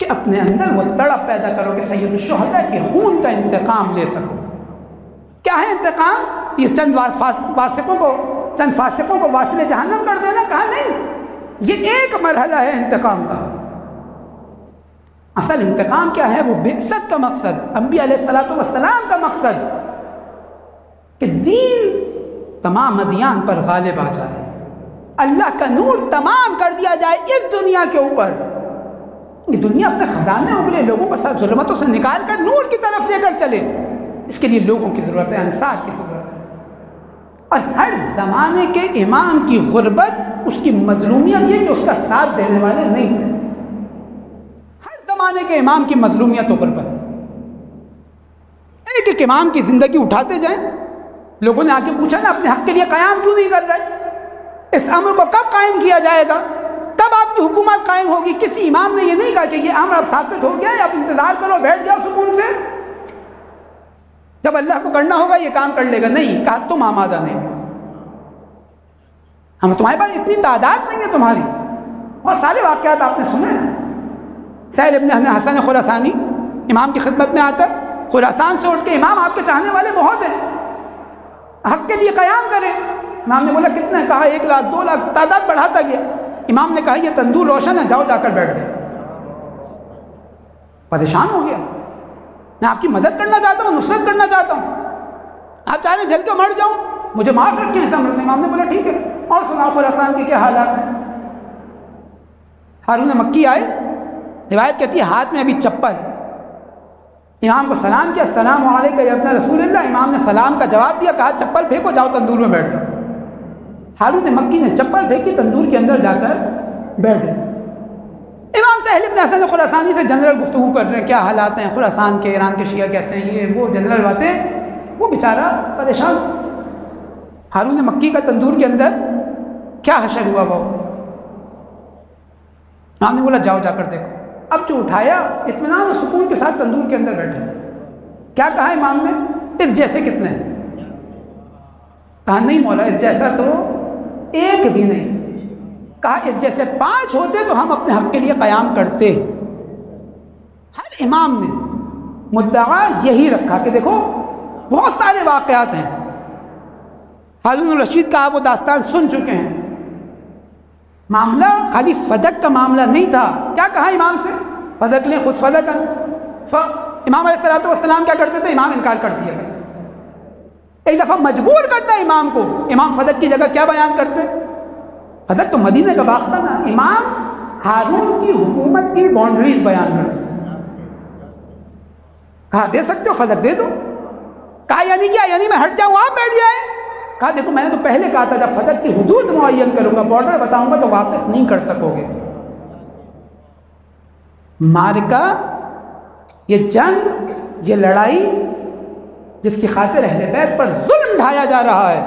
کہ اپنے اندر وہ تڑپ پیدا کرو کہ سید الشہداء کے خون کا انتقام لے سکو۔ کیا ہے انتقام؟ یہ چند فاسقوں کو چند فاسقوں کو واصل جہنم کر دینا؟ کہا نہیں، یہ ایک مرحلہ ہے انتقام کا۔ اصل انتقام کیا ہے؟ وہ بعثت کا مقصد، انبیاء علیہ الصلوۃ والسلام کا مقصد، کہ دین تمام ادیان پر غالب آ جائے، اللہ کا نور تمام کر دیا جائے اس دنیا کے اوپر۔ یہ دنیا اپنے خزانے اگلے لوگوں کو سب ظلمتوں سے نکال کر نور کی طرف لے کر چلے، اس کے لیے لوگوں کی ضرورت ہے، انصار کی ضرورت ہے۔ اور ہر زمانے کے امام کی غربت، اس کی مظلومیت یہ کہ اس کا ساتھ دینے والے نہیں تھے۔ ہر زمانے کے امام کی مظلومیت و غربت، ایک ایک امام کی زندگی اٹھاتے جائیں، لوگوں نے آ کے پوچھا نا اپنے حق کے لیے قیام کیوں نہیں کر رہے؟ اس امر کو کب قائم کیا جائے گا؟ کب آپ کی حکومت قائم ہوگی؟ کسی امام نے یہ نہیں کہا کہ یہ امر اب ثابت ہو گیا ہے، اب انتظار کرو، بیٹھ جاؤ سکون سے، جب اللہ کو کرنا ہوگا یہ کام کر لے گا۔ نہیں، کہا تم آمادہ نہیں، ہم تمہارے پاس اتنی تعداد نہیں ہے تمہاری۔ بہت سارے واقعات آپ نے سنے نا، سہل ابن حسن خراسانی امام کی خدمت میں آتا، خراسان سے اٹھ کے امام آپ کے چاہنے والے بہت ہیں، حق کے لیے قیام کریں۔ امام نے بولا کتنے؟ کہا ایک لاکھ دو لاکھ، تعداد بڑھاتا گیا۔ امام نے کہا یہ تندور روشن ہے، جاؤ جا کر بیٹھ جاؤ۔ پریشان ہو گیا، میں آپ کی مدد کرنا چاہتا ہوں، نصرت کرنا چاہتا ہوں، آپ چاہ رہے جل کے مر جاؤں، مجھے معاف رکھیں اس امر سے۔ امام نے بولا ٹھیک ہے، اور سناؤ خراسان کے کیا حالات ہیں؟ ہارون مکی آئے، روایت کہتی ہے ہاتھ میں ابھی چپل، امام کو سلام کیا، السلام علیکم یا ابن رسول اللہ۔ امام نے سلام کا جواب دیا، کہا چپل پھینکو، جاؤ تندور میں بیٹھ جاؤ۔ ہارون مکی نے چپل پھینکی، تندور کے اندر جا کر بیٹھ گئے۔ امام سہل بن حسن خراسانی سے جنرل گفتگو کر رہے ہیں، کیا حالات ہیں خراسان کے، ایران کے شیعہ کیسے ہیں، یہ وہ جنرل باتیں، وہ بیچارہ پریشان۔ ہارون مکی کا تندور کے اندر کیا حشر ہوا وہ؟ امام نے بولا جاؤ جا کر دیکھو۔ اب جو اٹھایا، اطمینان و سکون کے ساتھ تندور کے اندر بیٹھے، کیا کہا امام نے؟ اس جیسے کتنے ہیں؟ کہا نہیں مولا، اس جیسا تو ایک بھی نہیں۔ کہا اس جیسے پانچ ہوتے تو ہم اپنے حق کے لیے قیام کرتے۔ ہر امام نے مدعا یہی رکھا کہ دیکھو بہت سارے واقعات ہیں، ہارون الرشید کا آپ وہ داستان سن چکے ہیں، معاملہ خالی فدق کا معاملہ نہیں تھا۔ کیا کہا امام سے؟ فدق لیں خود فدقا۔ امام علیہ الصلوۃ والسلام کیا کرتے تھے؟ امام انکار کر دیا کرتے، ایک دفعہ مجبور کرتا ہے امام کو، امام فدق کی جگہ کیا بیان کرتے؟ فدق تو مدینہ کا باغ تھا نا، امام ہارون کی حکومت کی باؤنڈریز بیان کرتے۔ کہا دے سکتے ہو فدق دے دو۔ کہا یعنی کیا؟ یعنی میں ہٹ جاؤں آپ بیٹھ جائیں؟ کہا دیکھو میں نے تو پہلے کہا تھا جب فدق کی حدود معین کروں گا، بارڈر بتاؤں گا تو واپس نہیں کر سکو گے۔ مارکا، یہ جنگ، یہ لڑائی جس کی خاطر اہل بیت پر ظلم ڈھایا جا رہا ہے،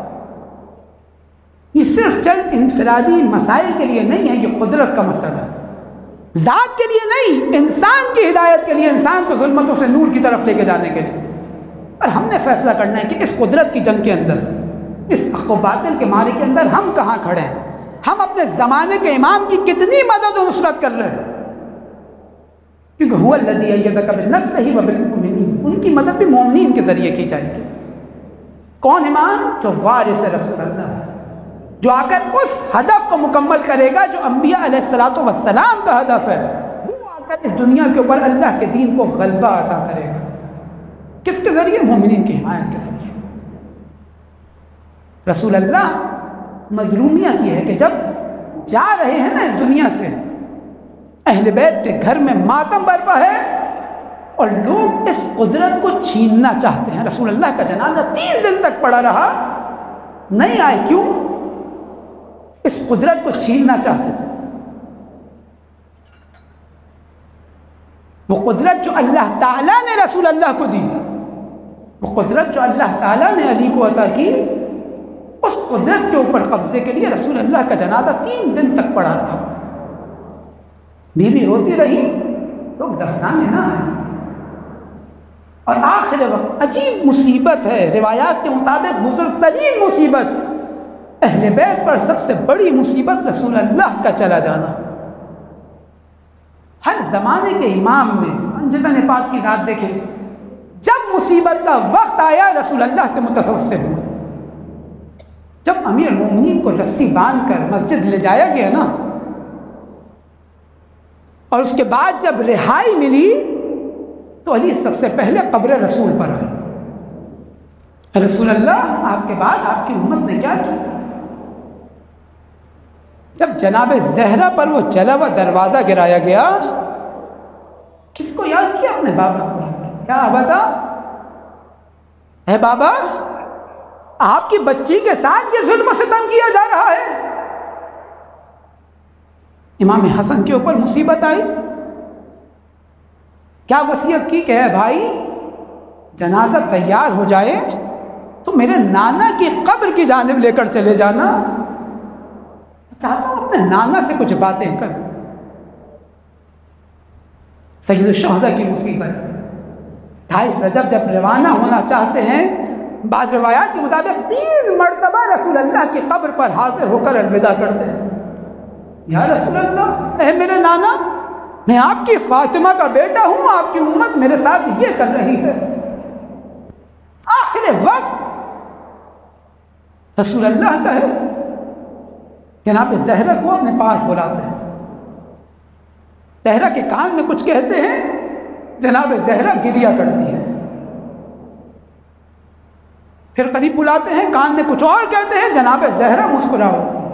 یہ صرف چند انفرادی مسائل کے لیے نہیں ہے، یہ قدرت کا مسئلہ ہے، ذات کے لیے نہیں، انسان کی ہدایت کے لیے، انسان کو ظلمتوں سے نور کی طرف لے کے جانے کے لیے۔ اور ہم نے فیصلہ کرنا ہے کہ اس قدرت کی جنگ کے اندر، اس حق و باطل کے مارے کے اندر ہم کہاں کھڑے ہیں، ہم اپنے زمانے کے امام کی کتنی مدد و نصرت کر رہے ہیں، کیونکہ هو الذی ایدک بنصرہ وبالمؤمنین، ان کی مدد بھی مومنین کے ذریعے کی جائے گی۔ کون امام؟ جو وارث رسول اللہ ہے، جو آ کر اس ہدف کو مکمل کرے گا جو انبیاء علیہ الصلوۃ والسلام کا ہدف ہے، وہ آ کر اس دنیا کے اوپر اللہ کے دین کو غلبہ عطا کرے گا۔ کس کے ذریعے؟ مومنین کی حمایت کے ذریعے۔ رسول اللہ، مظلومیت یہ ہے کہ جب جا رہے ہیں نا اس دنیا سے، اہل بیت کے گھر میں ماتم برپا ہے اور لوگ اس قدرت کو چھیننا چاہتے ہیں۔ رسول اللہ کا جنازہ تین دن تک پڑا رہا، نہیں آئے، کیوں؟ اس قدرت کو چھیننا چاہتے تھے۔ وہ قدرت جو اللہ تعالیٰ نے رسول اللہ کو دی، وہ قدرت جو اللہ تعالیٰ نے علی کو عطا کی، اس قدرت کے اوپر قبضے کے لیے رسول اللہ کا جنازہ تین دن تک پڑا رہا۔ بی بی روتی رہی، لوگ دفنانے نہ آئے، اور آخر وقت عجیب مصیبت ہے، روایات کے مطابق بزرگ ترین مصیبت، اہل بیت پر سب سے بڑی مصیبت رسول اللہ کا چلا جانا۔ ہر زمانے کے امام نے انجتن پاک کی ذات دیکھے، جب مصیبت کا وقت آیا رسول اللہ سے متصوصل ہوئے۔ جب امیر المومنین کو رسی باندھ کر مسجد لے جایا گیا نا، اور اس کے بعد جب رہائی ملی تو علی سب سے پہلے قبر رسول پر آئے۔ رسول اللہ، آپ کے بعد آپ کی امت نے کیا کیا؟ جب جناب زہرا پر وہ جلا ہوا دروازہ گرایا گیا، کس کو یاد کیا؟ اپنے بابا کو یاد کیا۔ کیا بتا اے بابا، آپ کی بچی کے ساتھ یہ ظلم و ستم کیا جا رہا ہے۔ امام حسن کے اوپر مصیبت آئی، کیا وصیت کی کہ اے بھائی، جنازہ تیار ہو جائے تو میرے نانا کی قبر کی جانب لے کر چلے جانا، چاہتا ہوں اپنے نانا سے کچھ باتیں کر۔ سید الشہداء کی مصیبت، اٹھائیس رجب جب روانہ ہونا چاہتے ہیں، بعض روایات کے مطابق تین مرتبہ رسول اللہ کی قبر پر حاضر ہو کر الوداع کرتے ہیں۔ یا رسول اللہ، اے میرے نانا، میں آپ کی فاطمہ کا بیٹا ہوں، آپ کی امت میرے ساتھ یہ کر رہی ہے۔ آخر وقت رسول اللہ کا ہے، جناب زہرا کو اپنے پاس بلاتے ہیں، زہرا کے کان میں کچھ کہتے ہیں، جناب زہرا گریا کرتی ہے، پھر قریب بلاتے ہیں، کان میں کچھ اور کہتے ہیں، جناب زہرا مسکرا ہوتی ہے۔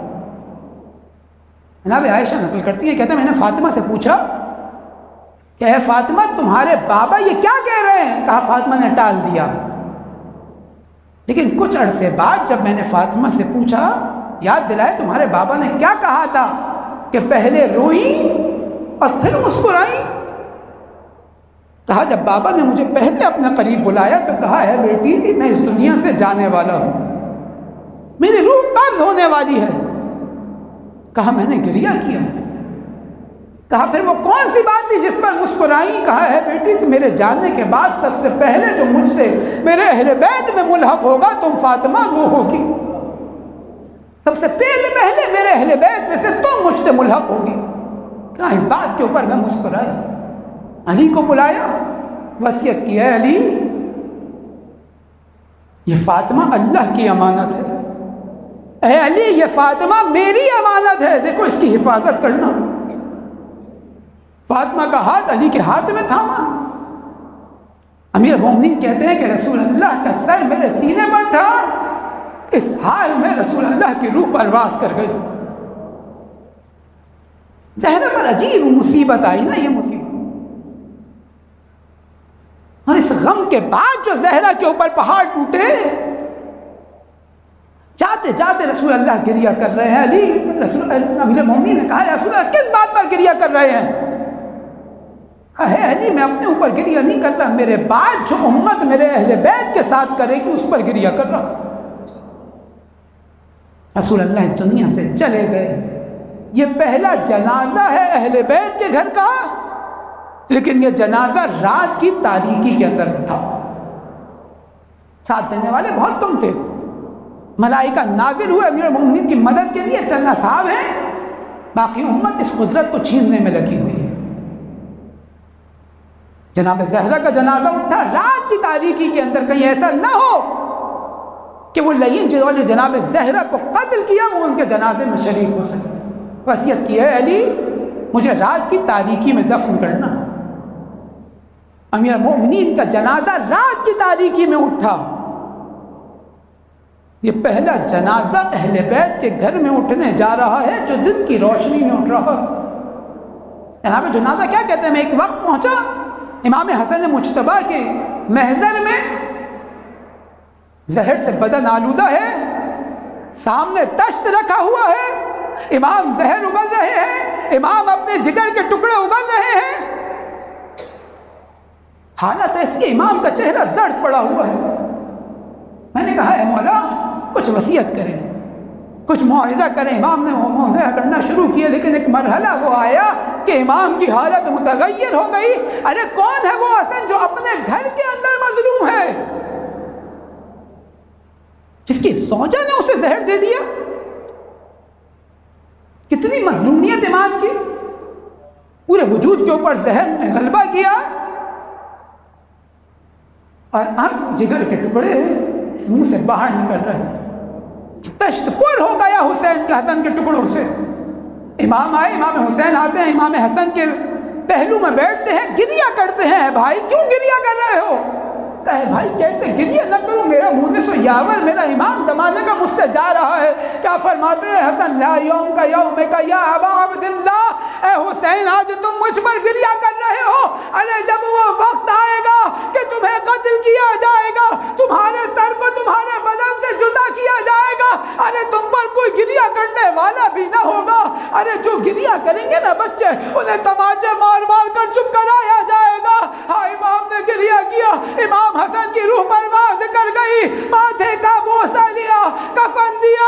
جناب عائشہ نقل کرتی ہیں، کہتے ہیں میں نے فاطمہ سے پوچھا کہ اے فاطمہ، تمہارے بابا یہ کیا کہہ رہے ہیں؟ کہا فاطمہ نے ٹال دیا۔ لیکن کچھ عرصے بعد جب میں نے فاطمہ سے پوچھا، یاد دلائے تمہارے بابا نے کیا کہا تھا کہ پہلے روئی اور پھر مسکرائی؟ کہا جب بابا نے مجھے پہلے اپنے قریب بلایا تو کہا ہے بیٹی، میں اس دنیا سے جانے والا ہوں، میری روح قبض ہونے والی ہے۔ کہا میں نے گریہ کیا۔ کہا پھر وہ کون سی بات تھی جس پر مسکرائی؟ کہا ہے بیٹی، تو میرے جانے کے بعد سب سے پہلے جو مجھ سے میرے اہل بیت میں ملحق ہوگا تم فاطمہ وہ ہوگی، سب سے پہلے پہلے میرے اہل بیت میں سے تم مجھ سے ملحق ہوگی۔ کہا اس بات کے اوپر میں مسکرائی۔ علی کو بلایا، وصیت کی، اے علی، یہ فاطمہ اللہ کی امانت ہے، اے علی یہ فاطمہ میری امانت ہے، دیکھو اس کی حفاظت کرنا۔ فاطمہ کا ہاتھ علی کے ہاتھ میں تھاما۔ امیر مومنین کہتے ہیں کہ رسول اللہ کا سر میرے سینے پر تھا، اس حال میں رسول اللہ کی روح پرواز کر گئی۔ زہرا پر عجیب مصیبت آئی نا، یہ مصیبت، اور اس غم کے بعد جو زہرا کے اوپر پہاڑ ٹوٹے، جاتے جاتے رسول اللہ گریہ کر رہے ہیں۔ علی رسول امیر مومنین نے کہا رسول اللہ کس بات پر گریہ کر رہے ہیں؟ اے علی میں اپنے اوپر گریہ نہیں کر رہا، میرے بعد جو امت میرے اہل بیت کے ساتھ کرے گی اس پر گریہ کر رہا۔ رسول اللہ اس دنیا سے چلے گئے۔ یہ پہلا جنازہ ہے اہل بیت کے گھر کا، لیکن یہ جنازہ رات کی تاریکی کے اندر اٹھا۔ ساتھ دینے والے بہت کم تھے، ملائکہ نازل ہوئے امیر المومنین کی مدد کے لیے، چند اصحاب ہیں، باقی امت اس قدرت کو چھیننے میں لگی ہوئی ہے۔ جناب زہرا کا جنازہ اٹھا رات کی تاریکی کے اندر، کہیں ایسا نہ ہو کہ وہ لعین جنہوں نے جناب زہرا کو قتل کیا وہ ان کے جنازے میں شریک ہو سکے۔ وصیت کی ہے علی مجھے رات کی تاریکی میں دفن کرنا۔ امیر مومنین کا جنازہ رات کی تاریکی میں اٹھا۔ یہ پہلا جنازہ اہل بیت کے گھر میں اٹھنے جا رہا ہے جو دن کی روشنی میں اٹھ رہا۔ جناب جنازہ کیا کہتے ہیں، میں ایک وقت پہنچا امام حسن مجتبیٰ کے محضر میں، زہر سے بدن آلودہ ہے، سامنے تشت رکھا ہوا ہے، امام زہر اگل رہے ہیں، امام اپنے جگر کے ٹکڑے اگل رہے ہیں، حالت ایسی امام کا چہرہ زرد پڑا ہوا ہے۔ میں نے کہا اے مولا کچھ وصیت کریں، کچھ موعظہ کریں۔ امام نے موعظہ کرنا شروع کیا، لیکن ایک مرحلہ وہ آیا کہ امام کی حالت متغیر ہو گئی۔ ارے کون ہے وہ حسن جو اپنے گھر کے اندر مظلوم ہے، جس کی زوجہ نے اسے زہر دے دیا؟ کتنی مظلومیت امام کی، پورے وجود کے اوپر زہر نے غلبہ کیا، اور اب جگر کے ٹکڑے اس منہ سے باہر نکل رہے ہیں۔ تشت پر ہو گیا حسین کے حسن کے ٹکڑوں سے۔ امام آئے، امام حسین آتے ہیں، امام حسن کے پہلو میں بیٹھتے ہیں، گریہ کرتے ہیں۔ بھائی کیوں گریہ کر رہے ہو؟ کہے بھائی کیسے گریہ نہ کروں، میرا منہ میں سو یاور، میرا امام زمانے کا مجھ سے جا رہا ہے۔ کیا فرماتے ہیں حسن، لا یوم کا یوم کا یا ابا عبداللہ، اے حسین آج تم مجھ پر گریہ کر رہے ہو، ارے جب وہ وقت آئے گا کہ تمہیں قتل کیا جائے گا، تمہارے سر کو تمہارے بدن سے جدا کیا جائے گا، ارے تم پر کوئی گریہ کرنے والا بھی نہ ہوگا۔ ارے جو گریہ کریں گے نا بچے، انہیں تماچے مار مار کر چپ کرایا جائے گا۔ ہاں امام نے گریہ کیا، امام حسن کی روح پرواز کر گئی، ماتھے کا بوسہ لیا، کفن دیا،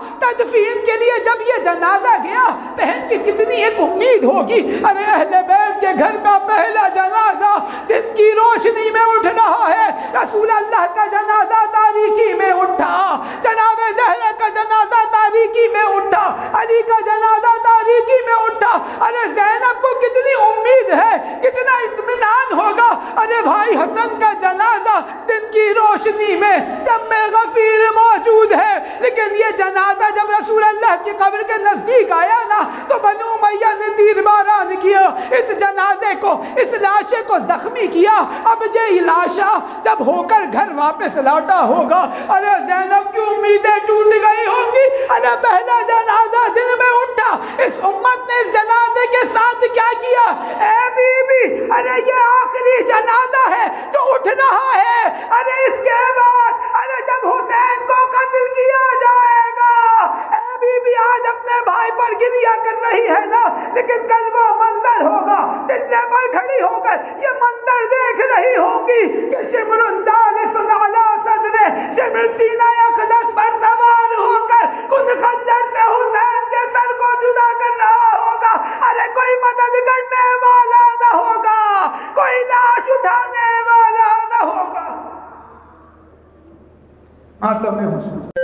تدفین کے لیے جب یہ جنازہ گیا، بہن کی کتنی ایک امید ہوگی، ارے اہل بیت کے گھر کا پہلا جنازہ دن کی روشنی میں اٹھ رہا ہے، رسول اللہ کا جنازہ تاریکی میں اٹھا، جناب زہرا کا جنازہ تاریکی میں اٹھا، علی کا جنازہ تاریکی میں اٹھا، ارے زینب کو کتنی امید ہے، کتنا اطمینان ہوگا، ارے بھائی حسن کا جنازہ دن کی روشنی میں جب میں غفیر موجود ہے، لیکن یہ جنازہ جب رسول اللہ کی قبر کے نزدیک آیا نا تو بنو امیہ نے تیر باران کیا، اس جنازے کو، اس لاشے کو زخمی کیا۔ اب یہ لاشا جب ہو کر گھر واپس لوٹا ہوگا، ارے زینب کی امیدیں ٹوٹ گئی ہوں گی، ارے پہلا جنازہ دن میں اٹھا، اس امت نے اس جنازے کے ساتھ کیا کیا؟ اے بی بی، ارے یہ آخری جنازہ ہے جو اٹھ رہا ہے، ارے اس کے بعد ارے جب حسین کو قتل کیا جائے گا، اے بی بی آج اپنے بھائی پر گریہ کر رہی ہے نا، لیکن کل وہ منظر ہوگا، تلے پر کھڑی ہو کر یہ منظر دیکھ رہی ہوں گی کہ شمر جالس علی صدر، شمر سینہ اقدس پر سوار ہو کر خود خنجر سے حسین کے سر کو جدا کر رہا ہوگا، ارے کوئی مدد کرنے والا نہ ہوگا، کوئی لاش اٹھانے والا نہ ہوگا۔ ماتم حسین